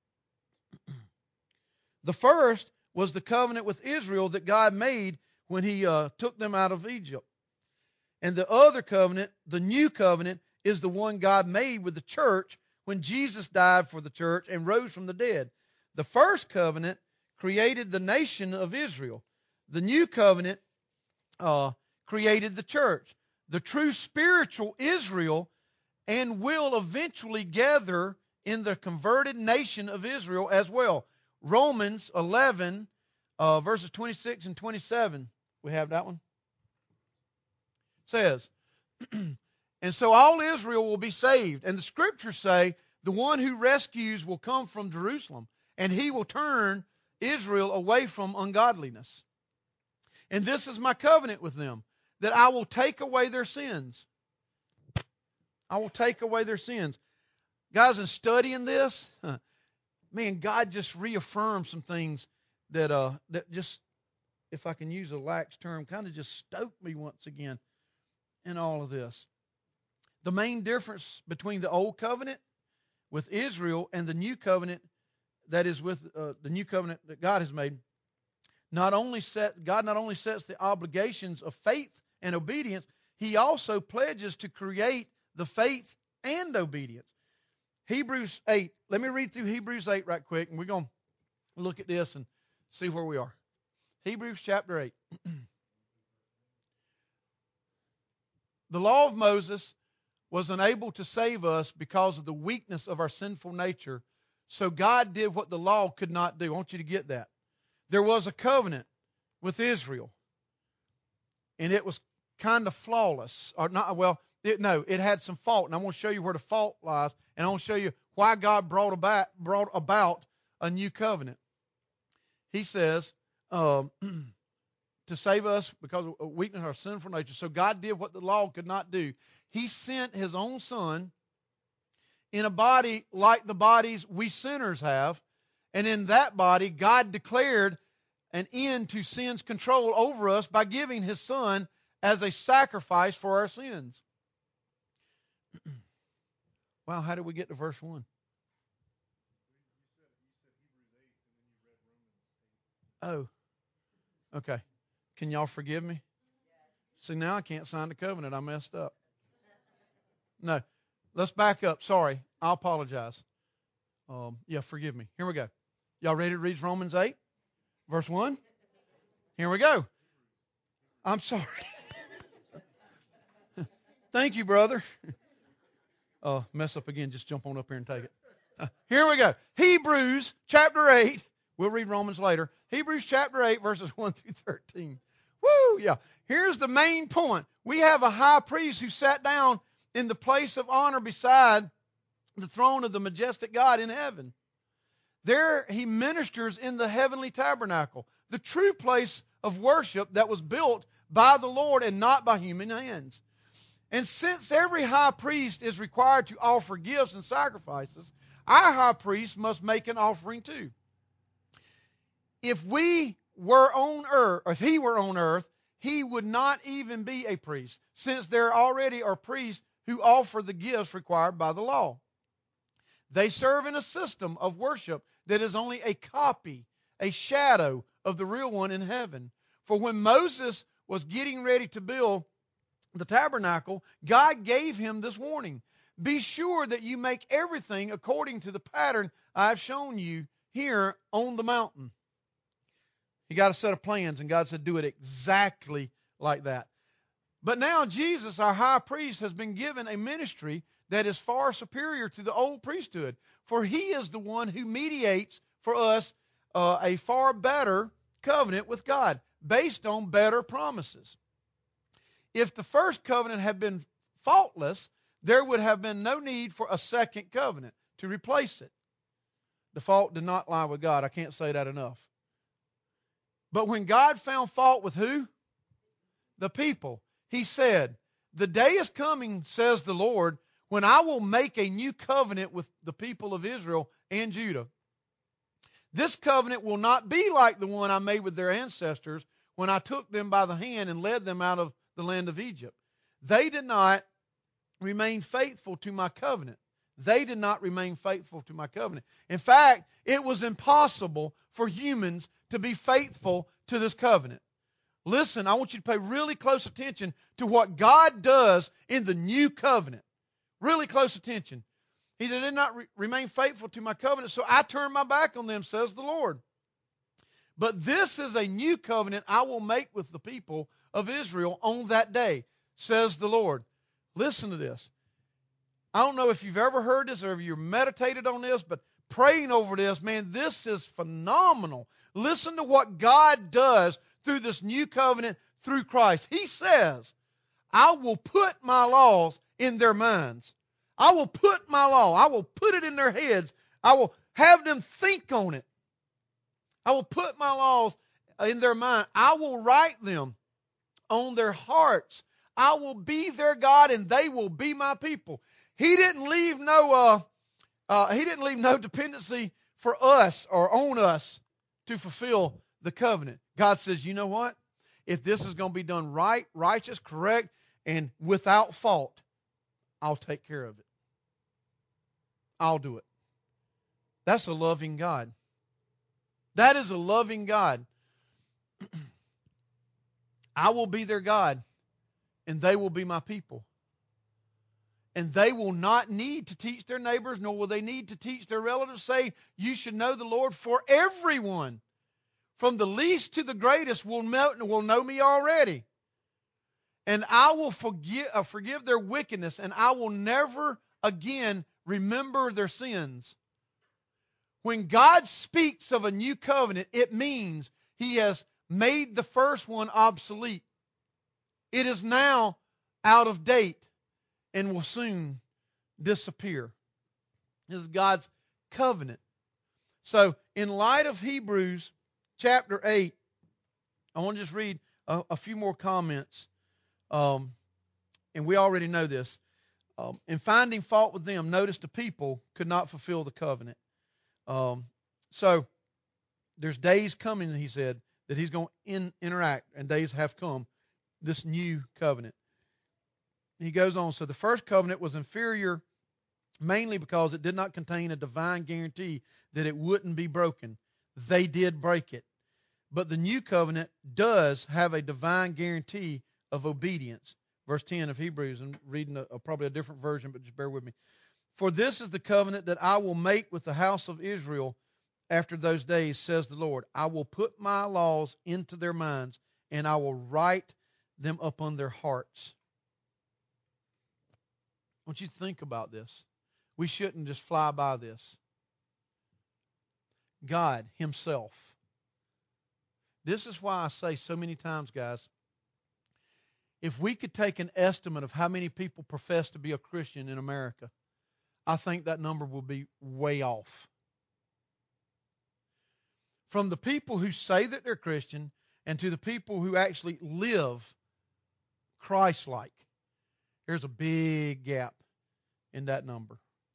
The first was the covenant with Israel that God made when He uh, took them out of Egypt. And the other covenant, the new covenant, is the one God made with the church when Jesus died for the church and rose from the dead. The first covenant created the nation of Israel. The new covenant uh, created the church. The true spiritual Israel and will eventually gather in the converted nation of Israel as well. Romans eleven, uh, verses twenty-six and twenty-seven. We have that one. Says, and so all Israel will be saved. And the scriptures say, the one who rescues will come from Jerusalem, and he will turn Israel away from ungodliness. And this is my covenant with them, that I will take away their sins. I will take away their sins. Guys, in studying this, huh, man, God just reaffirmed some things that uh that just, if I can use a lax term, kind of just stoked me once again in all of this. The main difference between the old covenant with Israel and the new covenant that is with uh, the new covenant that God has made, not only set God not only sets the obligations of faith and obedience, He also pledges to create the faith and obedience. Hebrews eight. Let me read through Hebrews eight right quick, and we're going to look at this and see where we are. Hebrews chapter eight. The law of Moses was unable to save us because of the weakness of our sinful nature. So God did what the law could not do. I want you to get that. There was a covenant with Israel, and it was kind of flawless. Or not, well, it, no, it had some fault, and I'm going to show you where the fault lies, and I'm going to show you why God brought about, brought about a new covenant. He says, um, to save us because of weakness of our sinful nature. So God did what the law could not do. He sent His own Son in a body like the bodies we sinners have. And in that body, God declared an end to sin's control over us by giving His Son as a sacrifice for our sins. Wow, how did we get to verse one? Oh, okay. Can y'all forgive me? See, now I can't sign the covenant. I messed up. No. Let's back up. Sorry. I apologize. Um, yeah, forgive me. Here we go. Y'all ready to read Romans eight? Verse one? Here we go. I'm sorry. Thank you, brother. Uh, mess up again. Just jump on up here and take it. Uh, here we go. Hebrews chapter eight. We'll read Romans later. Hebrews chapter eight, verses one through thirteen. Woo, yeah. Here's the main point. We have a high priest who sat down in the place of honor beside the throne of the majestic God in heaven. There he ministers in the heavenly tabernacle, the true place of worship that was built by the Lord and not by human hands. And since every high priest is required to offer gifts and sacrifices, our high priest must make an offering too. If we were on earth, or if he were on earth, he would not even be a priest, since there already are priests who offer the gifts required by the law. They serve in a system of worship that is only a copy, a shadow of the real one in heaven. For when Moses was getting ready to build the tabernacle, God gave him this warning. Be sure that you make everything according to the pattern I've shown you here on the mountain. He got a set of plans, and God said, do it exactly like that. But now Jesus, our high priest, has been given a ministry that is far superior to the old priesthood. For he is the one who mediates for us uh, a far better covenant with God, based on better promises. If the first covenant had been faultless, there would have been no need for a second covenant to replace it. The fault did not lie with God. I can't say that enough. But when God found fault with who? The people. He said, the day is coming, says the Lord, when I will make a new covenant with the people of Israel and Judah. This covenant will not be like the one I made with their ancestors when I took them by the hand and led them out of the land of Egypt. They did not remain faithful to my covenant. They did not remain faithful to my covenant. In fact, it was impossible for humans to be faithful to this covenant. Listen, I want you to pay really close attention to what God does in the new covenant. Really close attention. He said, did not re- remain faithful to my covenant, so I turned my back on them, says the Lord. But this is a new covenant I will make with the people of Israel on that day, says the Lord. Listen to this. I don't know if you've ever heard this or if you've meditated on this, but praying over this, man, this is phenomenal. Listen to what God does through this new covenant through Christ. He says, I will put my laws in their minds. I will put my law. I will put it in their heads. I will have them think on it. I will put my laws in their mind. I will write them on their hearts. I will be their God and they will be my people. He didn't leave no uh, uh, he didn't leave no dependency for us or on us to fulfill the covenant. God says, you know what? If this is going to be done right, righteous, correct, and without fault, I'll take care of it. I'll do it. That's a loving God. That is a loving God. I will be their God, and they will be my people. And they will not need to teach their neighbors, nor will they need to teach their relatives, say, you should know the Lord, for everyone, from the least to the greatest, will know, will know me already. And I will forgive, uh, forgive their wickedness, and I will never again remember their sins. When God speaks of a new covenant, it means He has made the first one obsolete. It is now out of date and will soon disappear. This is God's covenant. So, in light of Hebrews chapter eight, I want to just read a, a few more comments. Um, and we already know this. Um, in finding fault with them, notice the people could not fulfill the covenant. Um, so, there's days coming, he said, that He's going to in, interact, and days have come, this new covenant. He goes on, so the first covenant was inferior mainly because it did not contain a divine guarantee that it wouldn't be broken. They did break it. But the new covenant does have a divine guarantee of obedience. Verse ten of Hebrews, and reading a, a, probably a different version, but just bear with me. For this is the covenant that I will make with the house of Israel after those days, says the Lord. I will put my laws into their minds, and I will write them upon their hearts. I want you to think about this. We shouldn't just fly by this. God Himself. This is why I say so many times, guys, if we could take an estimate of how many people profess to be a Christian in America, I think that number will be way off. From the people who say that they're Christian and to the people who actually live Christ-like, there's a big gap in that number.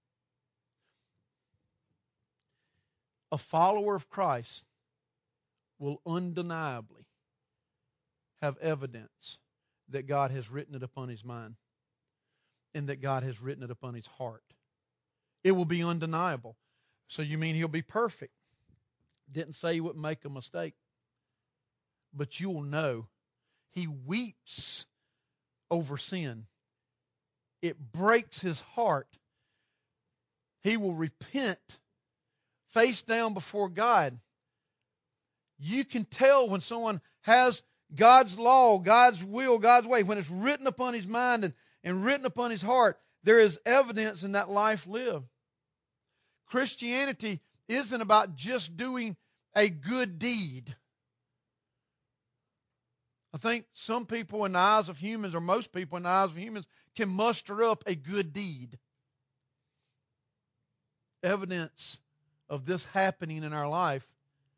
A follower of Christ will undeniably have evidence that God has written it upon his mind and that God has written it upon his heart. It will be undeniable. So you mean he'll be perfect? Didn't say he wouldn't make a mistake. But you'll know he weeps over sin. It breaks his heart. He will repent face down before God. You can tell when someone has God's law, God's will, God's way, when it's written upon his mind and, and written upon his heart, there is evidence in that life lived. Christianity isn't about just doing a good deed. I think some people in the eyes of humans, or most people in the eyes of humans, can muster up a good deed. Evidence of this happening in our life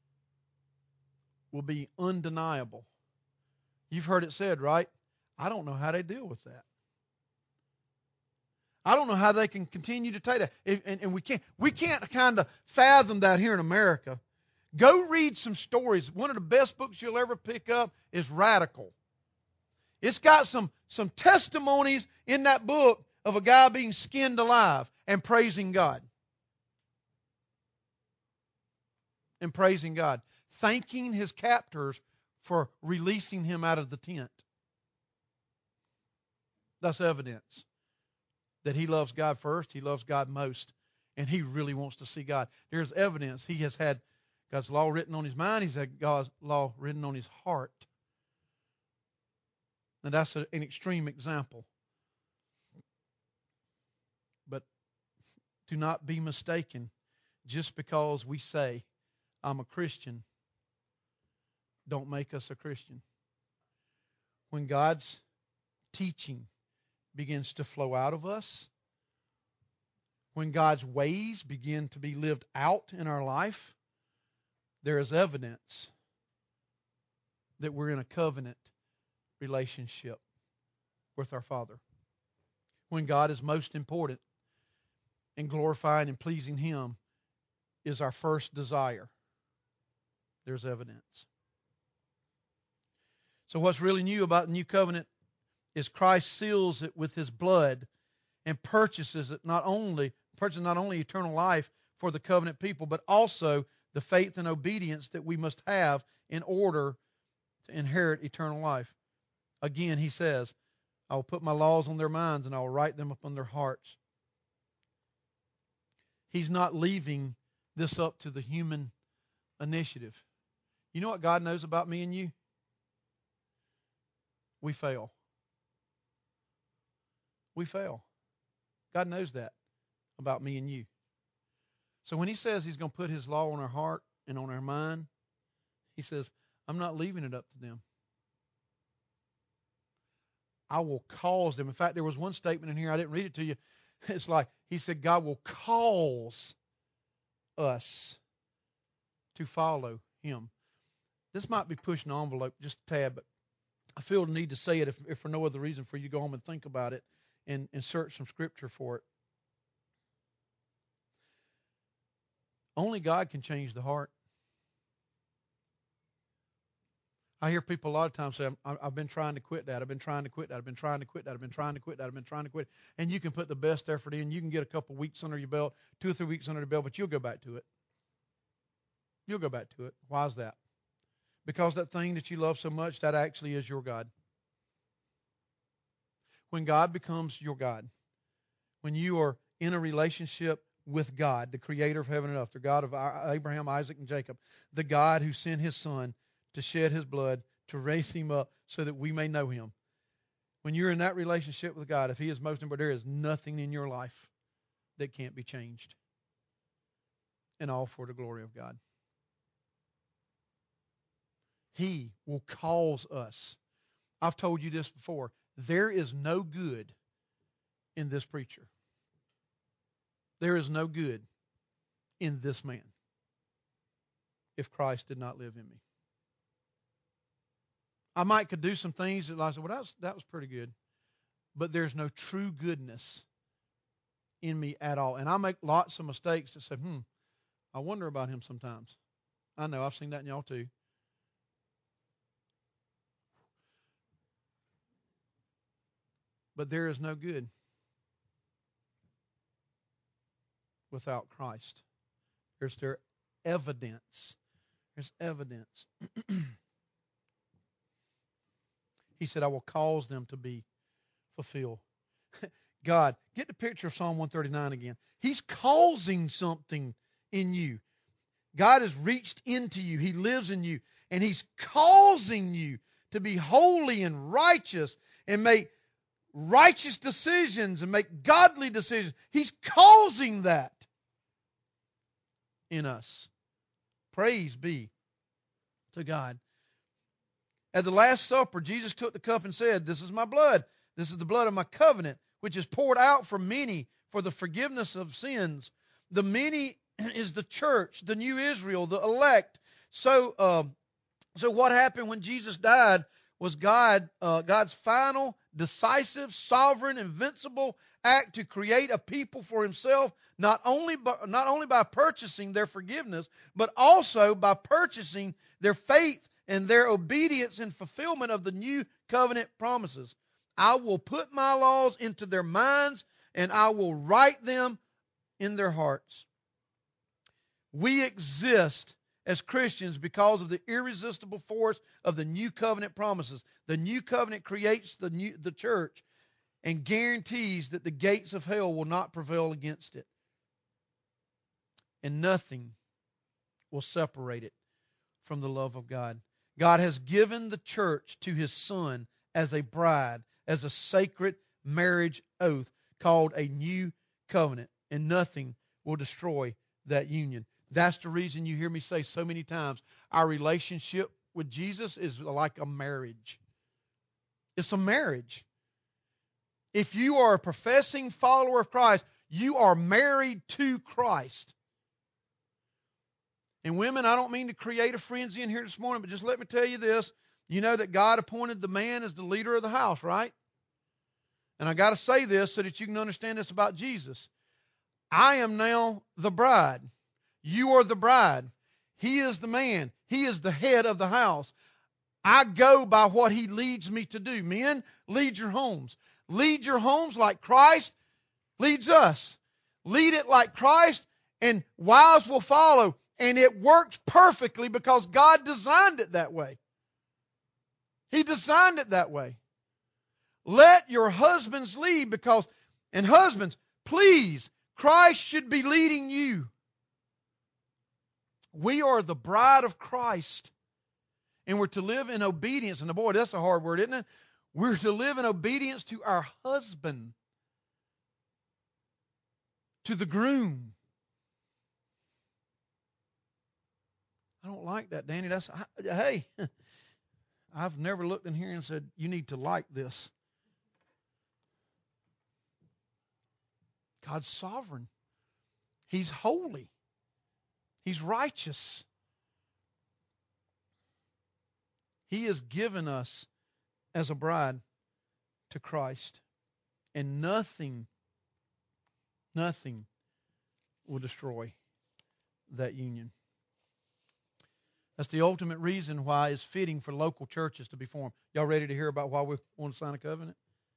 will be undeniable. You've heard it said, right? I don't know how they deal with that. I don't know how they can continue to take that. If, and, and we can't, we can't kind of fathom that here in America. Go read some stories. One of the best books you'll ever pick up is Radical. It's got some, some testimonies in that book of a guy being skinned alive and praising God. And praising God. Thanking his captors for releasing him out of the tent. That's evidence that he loves God first, he loves God most, and he really wants to see God. There's evidence he has had God's law written on his mind, he's had God's law written on his heart. And that's a, an extreme example. But do not be mistaken. Just because we say, I'm a Christian, don't make us a Christian. When God's teaching begins to flow out of us, when God's ways begin to be lived out in our life, there is evidence that we're in a covenant relationship with our Father. When God is most important and glorifying and pleasing Him is our first desire, there's evidence. So what's really new about the new covenant is Christ seals it with His blood and purchases it not only purchases not only eternal life for the covenant people, but also the faith and obedience that we must have in order to inherit eternal life. Again, He says, I will put my laws on their minds and I will write them upon their hearts. He's not leaving this up to the human initiative. You know what God knows about me and you? We fail. We fail. God knows that about me and you. So when He says He's going to put His law on our heart and on our mind, He says, I'm not leaving it up to them. I will cause them. In fact, there was one statement in here, I didn't read it to you. It's like, He said, God will cause us to follow Him. This might be pushing the envelope just a tad, but I feel the need to say it if, if for no other reason for you to go home and think about it and, and search some scripture for it. Only God can change the heart. I hear people a lot of times say, I've been trying to quit that. I've been trying to quit that. I've been trying to quit that. I've been trying to quit that. I've been trying to quit. And you can put the best effort in. You can get a couple weeks under your belt, two or three weeks under your belt, but you'll go back to it. You'll go back to it. Why is that? Because that thing that you love so much, that actually is your God. When God becomes your God, when you are in a relationship with God, the creator of heaven and earth, the God of Abraham, Isaac, and Jacob, the God who sent His Son to shed His blood, to raise Him up so that we may know Him. When you're in that relationship with God, if He is most important, there is nothing in your life that can't be changed. And all for the glory of God. He will cause us. I've told you this before. There is no good in this preacher. There is no good in this man if Christ did not live in me. I might could do some things that I said, well, that was, that was pretty good. But there's no true goodness in me at all. And I make lots of mistakes that say, hmm, I wonder about him sometimes. I know, I've seen that in y'all too. But there is no good without Christ. There's there evidence. There's evidence. He said, I will cause them to be fulfilled. God, get the picture of Psalm one thirty-nine again. He's causing something in you. God has reached into you. He lives in you. And He's causing you to be holy and righteous and make righteous decisions and make godly decisions. He's causing that in us. Praise be to God. At the Last Supper, Jesus took the cup and said, this is my blood. This is the blood of my covenant, which is poured out for many for the forgiveness of sins. The many is the church, the new Israel, the elect. So, uh, so what happened when Jesus died? was God, uh, God's final, decisive, sovereign, invincible act to create a people for himself, not only by, not only by purchasing their forgiveness, but also by purchasing their faith and their obedience in fulfillment of the new covenant promises. I will put my laws into their minds, and I will write them in their hearts. We exist as Christians because of the irresistible force of the new covenant promises. The new covenant creates the new, the church and guarantees that the gates of hell will not prevail against it. And nothing will separate it from the love of God. God has given the church to his Son as a bride, as a sacred marriage oath called a new covenant. And nothing will destroy that union. That's the reason you hear me say so many times, our relationship with Jesus is like a marriage. It's a marriage. If you are a professing follower of Christ, you are married to Christ. And women, I don't mean to create a frenzy in here this morning, but just let me tell you this. You know that God appointed the man as the leader of the house, right? And I got to say this so that you can understand this about Jesus. I am now the bride. You are the bride. He is the man. He is the head of the house. I go by what he leads me to do. Men, lead your homes. Lead your homes like Christ leads us. Lead it like Christ, and wives will follow. And it works perfectly because God designed it that way. He designed it that way. Let your husbands lead because, and husbands, please, Christ should be leading you. We are the bride of Christ. And we're to live in obedience. And boy, that's a hard word, isn't it? We're to live in obedience to our husband. To the groom. I don't like that, Danny. That's I, hey, I've never looked in here and said, you need to like this. God's sovereign. He's holy. He's righteous. He has given us as a bride to Christ. And nothing, nothing will destroy that union. That's the ultimate reason why it's fitting for local churches to be formed. Y'all ready to hear about why we want to sign a covenant?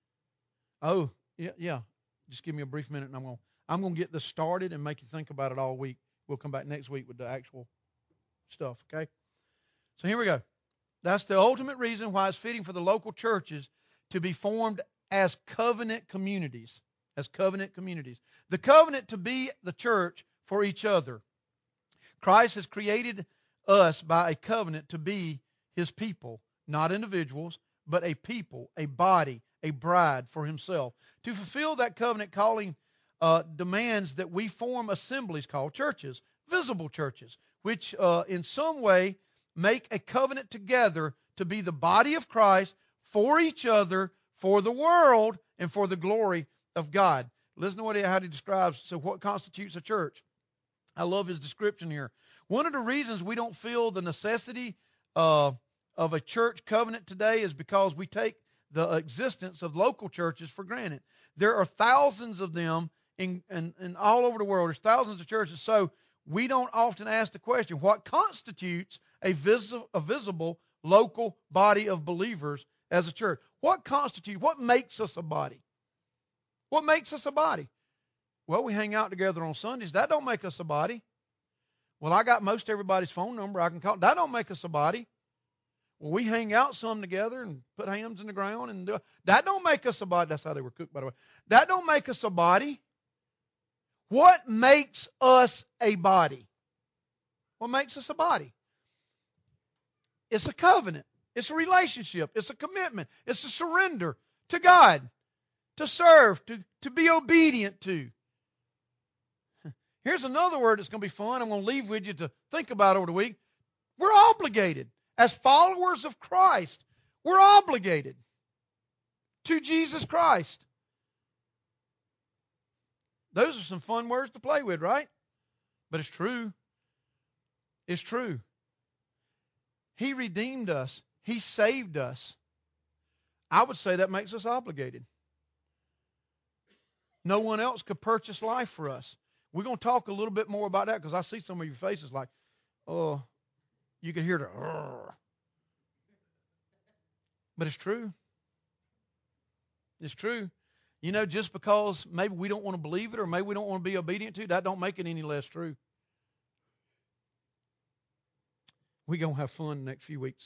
Oh, yeah, yeah. Just give me a brief minute and I'm going to I'm going to get this started and make you think about it all week. We'll come back next week with the actual stuff, okay? So here we go. That's the ultimate reason why it's fitting for the local churches to be formed as covenant communities. As covenant communities. The covenant to be the church for each other. Christ has created us by a covenant to be his people, not individuals, but a people, a body, a bride for himself. To fulfill that covenant calling uh, demands that we form assemblies called churches, visible churches, which uh, in some way make a covenant together to be the body of Christ for each other, for the world, and for the glory of God. Listen to what he, how he describes, so what constitutes a church. I love his description here. One of the reasons we don't feel the necessity uh, of a church covenant today is because we take the existence of local churches for granted. There are thousands of them in, in, in all over the world. There's thousands of churches. So we don't often ask the question, what constitutes a, vis- a visible local body of believers as a church? What constitutes, what makes us a body? What makes us a body? Well, we hang out together on Sundays. That don't make us a body. Well, I got most everybody's phone number. I can call. That don't make us a body. Well, we hang out some together and put hams in the ground. and do, That don't make us a body. That's how they were cooked, by the way. That don't make us a body. What makes us a body? What makes us a body? It's a covenant. It's a relationship. It's a commitment. It's a surrender to God, to serve, to, to be obedient to. Here's another word that's going to be fun. I'm going to leave with you to think about over the week. We're obligated. As followers of Christ, we're obligated to Jesus Christ. Those are some fun words to play with, right? But it's true. It's true. He redeemed us. He saved us. I would say that makes us obligated. No one else could purchase life for us. We're going to talk a little bit more about that because I see some of your faces like, oh, you can hear the, Rrr. But it's true. It's true. You know, just because maybe we don't want to believe it or maybe we don't want to be obedient to, that don't make it any less true. We're going to have fun the next few weeks.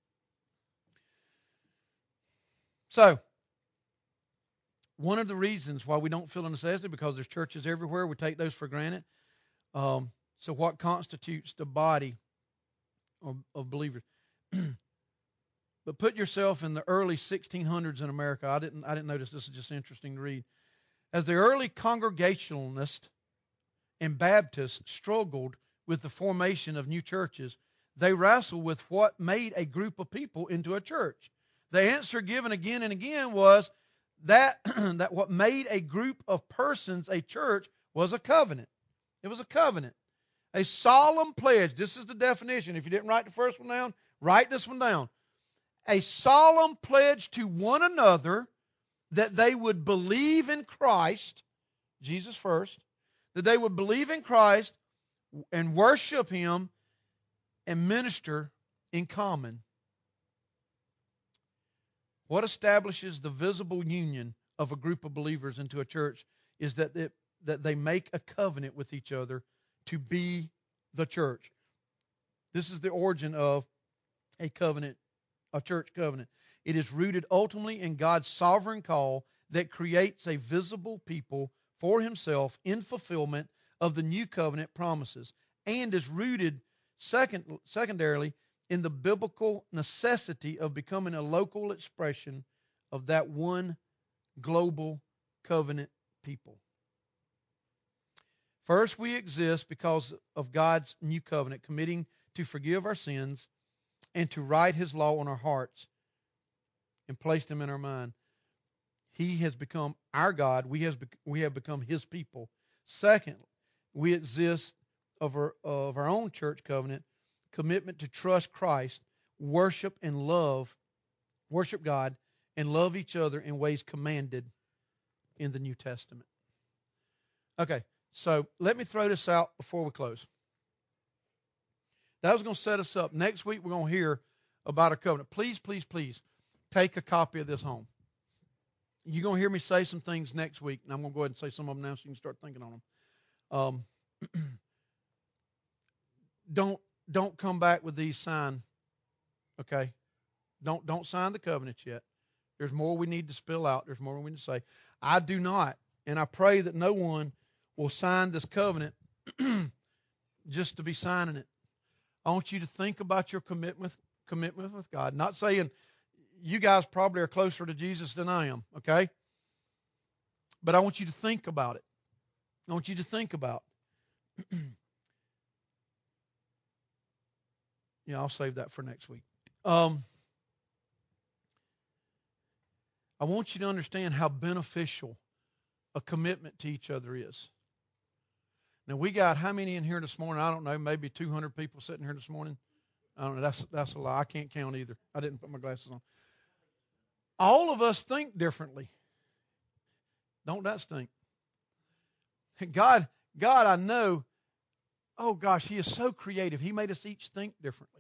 So, one of the reasons why we don't feel a necessity, because there's churches everywhere, we take those for granted. Um, so what constitutes the body of, of believers? But put yourself in the early sixteen hundreds in America. I didn't I didn't notice this is just interesting to read. As the early Congregationalists and Baptists struggled with the formation of new churches, they wrestled with what made a group of people into a church. The answer given again and again was that, that what made a group of persons a church was a covenant. It was a covenant. A solemn pledge. This is the definition. If you didn't write the first one down, write this one down. A solemn pledge to one another that they would believe in Christ, Jesus first, that they would believe in Christ and worship Him and minister in common. What establishes the visible union of a group of believers into a church is that it, that they make a covenant with each other to be the church. This is the origin of a covenant, a church covenant. It is rooted ultimately in God's sovereign call that creates a visible people for Himself in fulfillment of the new covenant promises, and is rooted second, secondarily in the biblical necessity of becoming a local expression of that one global covenant people. First, we exist because of God's new covenant, committing to forgive our sins and to write His law on our hearts and place them in our mind. He has become our God. We, has, we have become His people. Second, we exist of our, of our own church covenant, commitment to trust Christ, worship and love, worship God, and love each other in ways commanded in the New Testament. Okay, so let me throw this out before we close. That was going to set us up. Next week we're going to hear about a covenant. Please, please, please take a copy of this home. You're going to hear me say some things next week, and I'm going to go ahead and say some of them now so you can start thinking on them. Um, don't don't come back with these signed, okay? Don't don't sign the covenants yet. There's more we need to spill out. There's more we need to say. I do not, and I pray that no one will sign this covenant just to be signing it. I want you to think about your commitment commitment with God. Not saying you guys probably are closer to Jesus than I am, okay? But I want you to think about it. I want you to think about Yeah, I'll save that for next week. Um, I want you to understand how beneficial a commitment to each other is. Now, we got how many in here this morning? I don't know, maybe two hundred people sitting here this morning. I don't know. That's, that's a lie. I can't count either. I didn't put my glasses on. All of us think differently. Don't that stink? God, God, I know, oh gosh, He is so creative. He made us each think differently.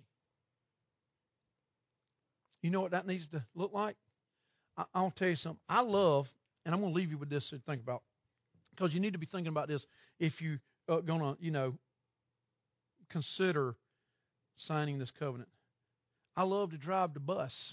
You know what that needs to look like? I, I'll tell you something. I love, and I'm going to leave you with this to think about, because you need to be thinking about this if you're uh, going to, you know, consider signing this covenant. I love to drive the bus.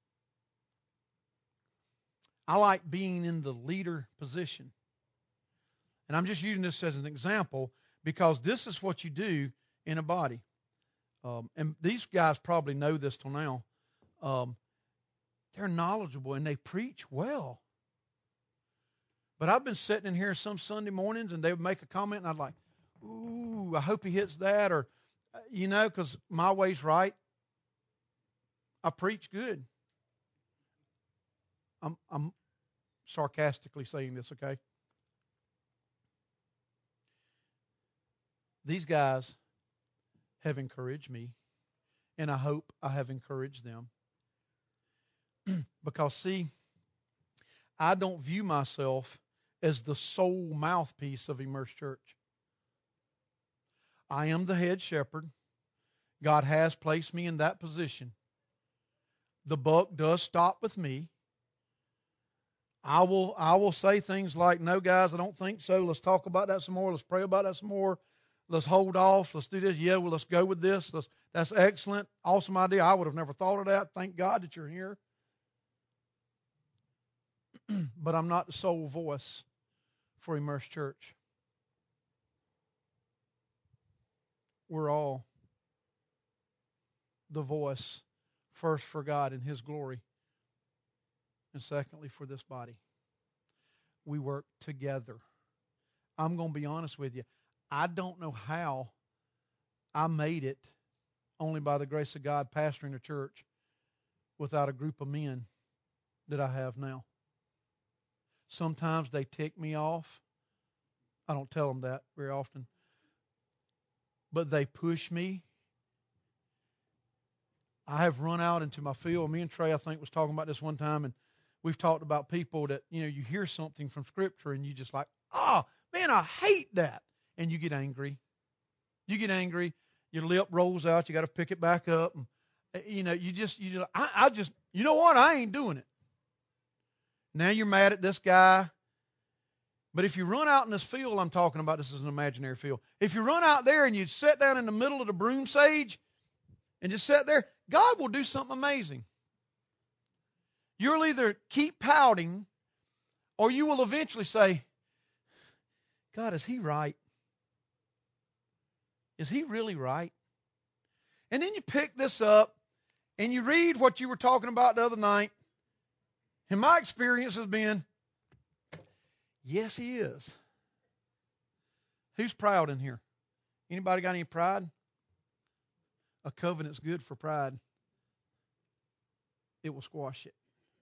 I like being in the leader position. And I'm just using this as an example because this is what you do in a body. Um, and these guys probably know this till now. Um, they're knowledgeable and they preach well. But I've been sitting in here some Sunday mornings and they would make a comment and I'd like, ooh, I hope he hits that. Or, you know, because my way's right. I preach good. I'm, I'm sarcastically saying this, okay? These guys have encouraged me, and I hope I have encouraged them. Because, see, I don't view myself as the sole mouthpiece of Immerse Church. I am the head shepherd. God has placed me in that position. The buck does stop with me. I will I will say things like, no, guys, I don't think so. Let's talk about that some more. Let's pray about that some more. Let's hold off. Let's do this. Yeah, well, let's go with this. Let's, that's excellent. Awesome idea. I would have never thought of that. Thank God that you're here. But I'm not the sole voice for Immerse Church. We're all the voice, first for God and His glory, and secondly for this body. We work together. I'm going to be honest with you. I don't know how I made it, only by the grace of God, pastoring a church without a group of men that I have now. Sometimes they tick me off. I don't tell them that very often. But they push me. I have run out into my field. Me and Trey, I think, was talking about this one time, and we've talked about people that, you know, you hear something from Scripture and you just like, oh, man, I hate that. And you get angry. You get angry. Your lip rolls out. You got to pick it back up. And, you know, you just, you just, I, I just, you know what? I ain't doing it. Now you're mad at this guy. But if you run out in this field I'm talking about, this is an imaginary field. If you run out there and you sit down in the middle of the broom sage and just sit there, God will do something amazing. You'll either keep pouting or you will eventually say, God, is He right? Is He really right? And then you pick this up and you read what you were talking about the other night. And my experience has been, yes, He is. Who's proud in here? Anybody got any pride? A covenant's good for pride. It will squash it.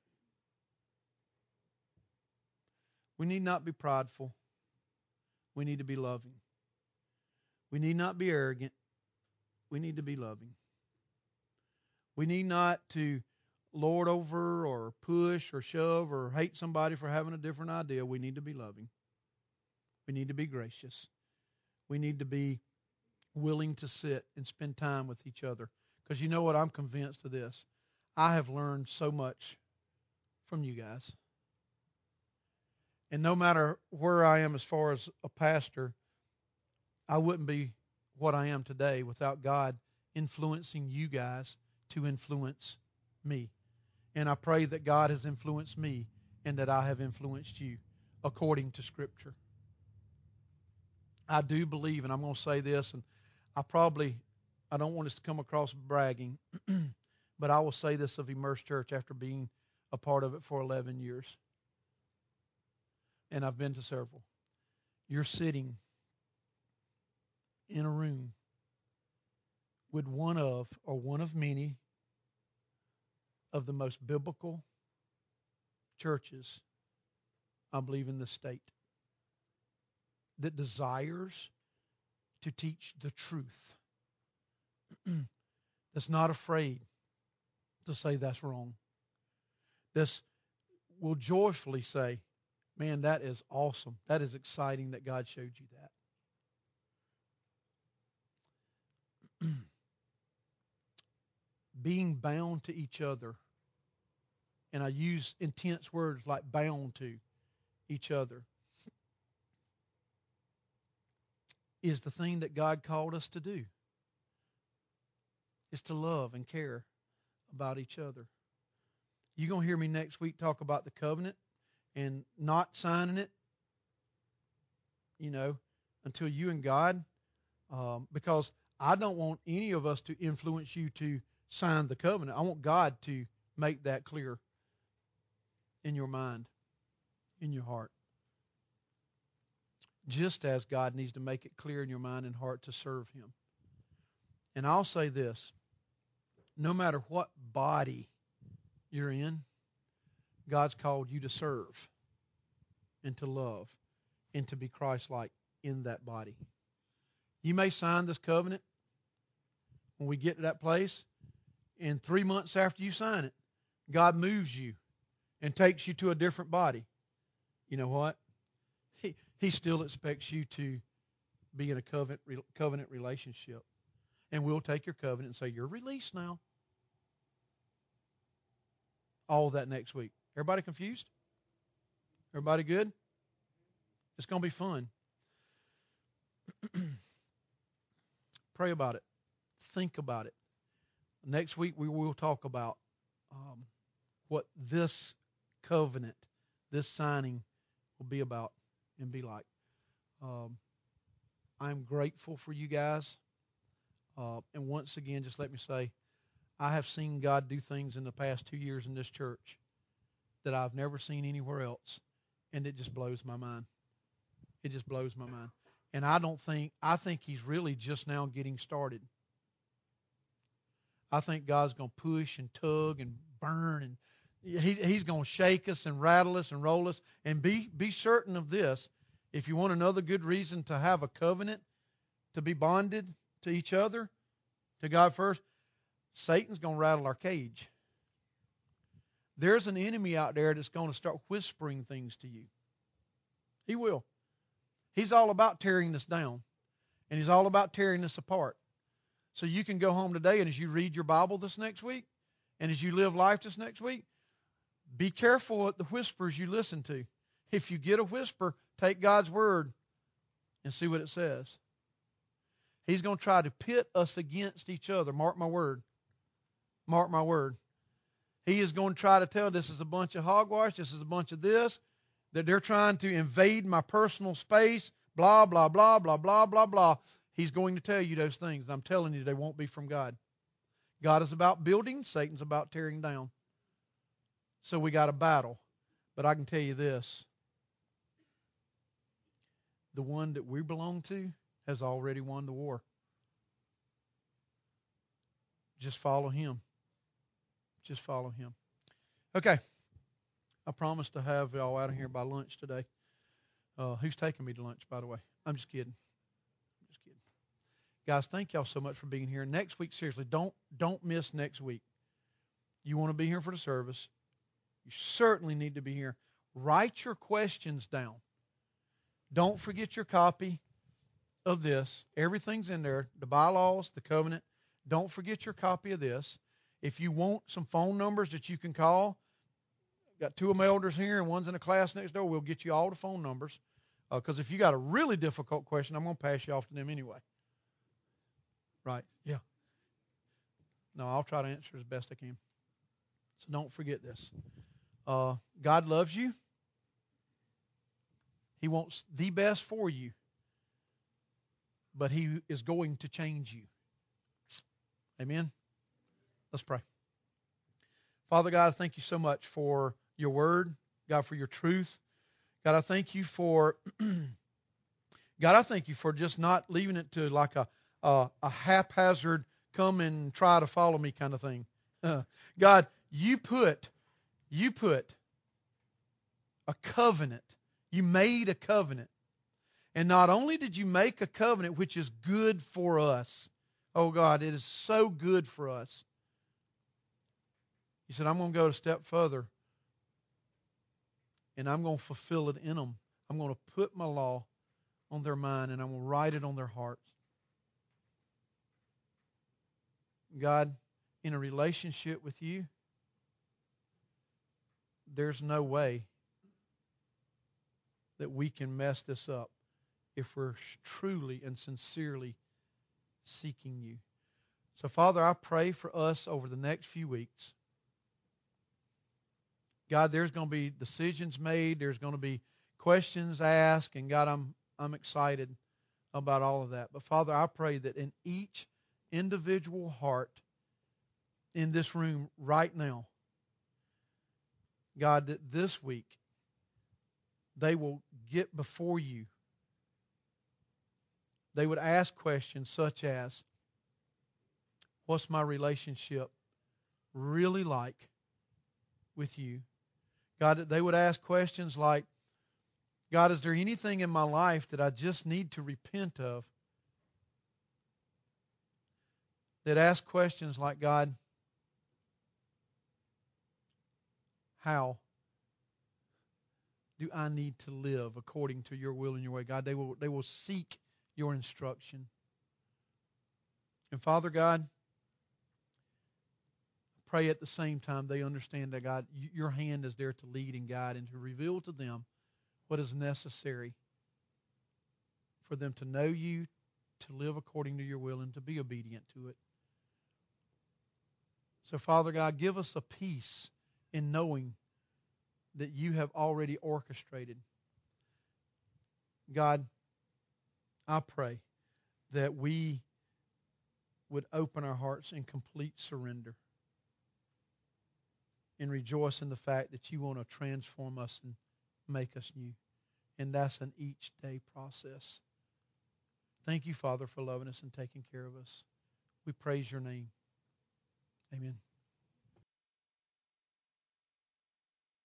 We need not be prideful. We need to be loving. We need not be arrogant. We need to be loving. We need not to lord over or push or shove or hate somebody for having a different idea. We need to be loving. We need to be gracious. We need to be willing to sit and spend time with each other. Because you know what? I'm convinced of this. I have learned so much from you guys. And no matter where I am as far as a pastor, I wouldn't be what I am today without God influencing you guys to influence me. And I pray that God has influenced me and that I have influenced you according to Scripture. I do believe, and I'm going to say this, and I probably, I don't want us to come across bragging, but I will say this of Immerse Church after being a part of it for eleven years. And I've been to several. You're sitting in a room with one of, or one of many, of the most biblical churches, I believe, in the state, that desires to teach the truth, that's not afraid to say that's wrong, this will joyfully say, man, that is awesome. That is exciting that God showed you that. Being bound to each other, and I use intense words like bound to each other, is the thing that God called us to do. Is to love and care about each other. You're going to hear me next week talk about the covenant and not signing it, you know, until you and God, um, because I don't want any of us to influence you to sign the covenant. I want God to make that clear in your mind, in your heart. Just as God needs to make it clear in your mind and heart to serve Him. And I'll say this, no matter what body you're in, God's called you to serve and to love and to be Christ-like in that body. You may sign this covenant when we get to that place, and three months after you sign it, God moves you and takes you to a different body, you know what? He, he still expects you to be in a covenant, covenant relationship. And we'll take your covenant and say, you're released now. All of that next week. Everybody confused? Everybody good? It's going to be fun. Pray about it. Think about it. Next week we will talk about um, what this covenant, this signing will be about and be like. Um, I'm grateful for you guys. Uh, and once again, just let me say, I have seen God do things in the past two years in this church that I've never seen anywhere else. And it just blows my mind. It just blows my mind. And I don't think, I think He's really just now getting started. I think God's going to push and tug and burn, and he, He's going to shake us and rattle us and roll us. And be, be certain of this. If you want another good reason to have a covenant, to be bonded to each other, to God first, Satan's going to rattle our cage. There's an enemy out there that's going to start whispering things to you. He will. He's all about tearing us down. And he's all about tearing us apart. So you can go home today, and as you read your Bible this next week, and as you live life this next week, be careful at the whispers you listen to. If you get a whisper, take God's word and see what it says. He's going to try to pit us against each other. Mark my word. Mark my word. He is going to try to tell this is a bunch of hogwash, this is a bunch of this, that they're trying to invade my personal space, blah, blah, blah, blah, blah, blah, blah. He's going to tell you those things, and I'm telling you they won't be from God. God is about building, Satan's about tearing down. So we got a battle. But I can tell you this. The one that we belong to has already won the war. Just follow Him. Just follow Him. Okay. I promised to have y'all out of here by lunch today. Uh, who's taking me to lunch, by the way? I'm just kidding. I'm just kidding. Guys, thank y'all so much for being here. Next week, seriously, don't don't miss next week. You want to be here for the service. You certainly need to be here. Write your questions down. Don't forget your copy of this. Everything's in there. The bylaws, the covenant. Don't forget your copy of this. If you want some phone numbers that you can call, got two of my elders here and one's in a class next door. We'll get you all the phone numbers. Because uh, if you got a really difficult question, I'm going to pass you off to them anyway. Right? Yeah. No, I'll try to answer as best I can. So don't forget this. Uh, God loves you. He wants the best for you. But He is going to change you. Amen? Let's pray. Father God, I thank you so much for your word. God, for your truth. God, I thank you for, God, I thank you for just not leaving it to like a, a, a haphazard, come and try to follow me kind of thing. Uh, God, you put, you put a covenant. You made a covenant. And not only did you make a covenant which is good for us, oh God, it is so good for us. You said, I'm going to go a step further, and I'm going to fulfill it in them. I'm going to put my law on their mind, and I'm going to write it on their hearts. God, in a relationship with you, there's no way that we can mess this up if we're truly and sincerely seeking you. So, Father, I pray for us over the next few weeks. God, there's going to be decisions made. There's going to be questions asked. And God, I'm I'm excited about all of that. But Father, I pray that in each individual heart in this room right now, God, that this week they will get before you. They would ask questions such as, what's my relationship really like with you? God, that they would ask questions like, God, is there anything in my life that I just need to repent of? That ask questions like, God, how do I need to live according to your will and your way? God, they will, they will seek your instruction. And Father God, pray at the same time they understand that, God, your hand is there to lead and guide and to reveal to them what is necessary for them to know you, to live according to your will, and to be obedient to it. So, Father God, give us a peace in knowing that you have already orchestrated. God, I pray that we would open our hearts in complete surrender and rejoice in the fact that you want to transform us and make us new. And that's an each day process. Thank you, Father, for loving us and taking care of us. We praise your name. Amen.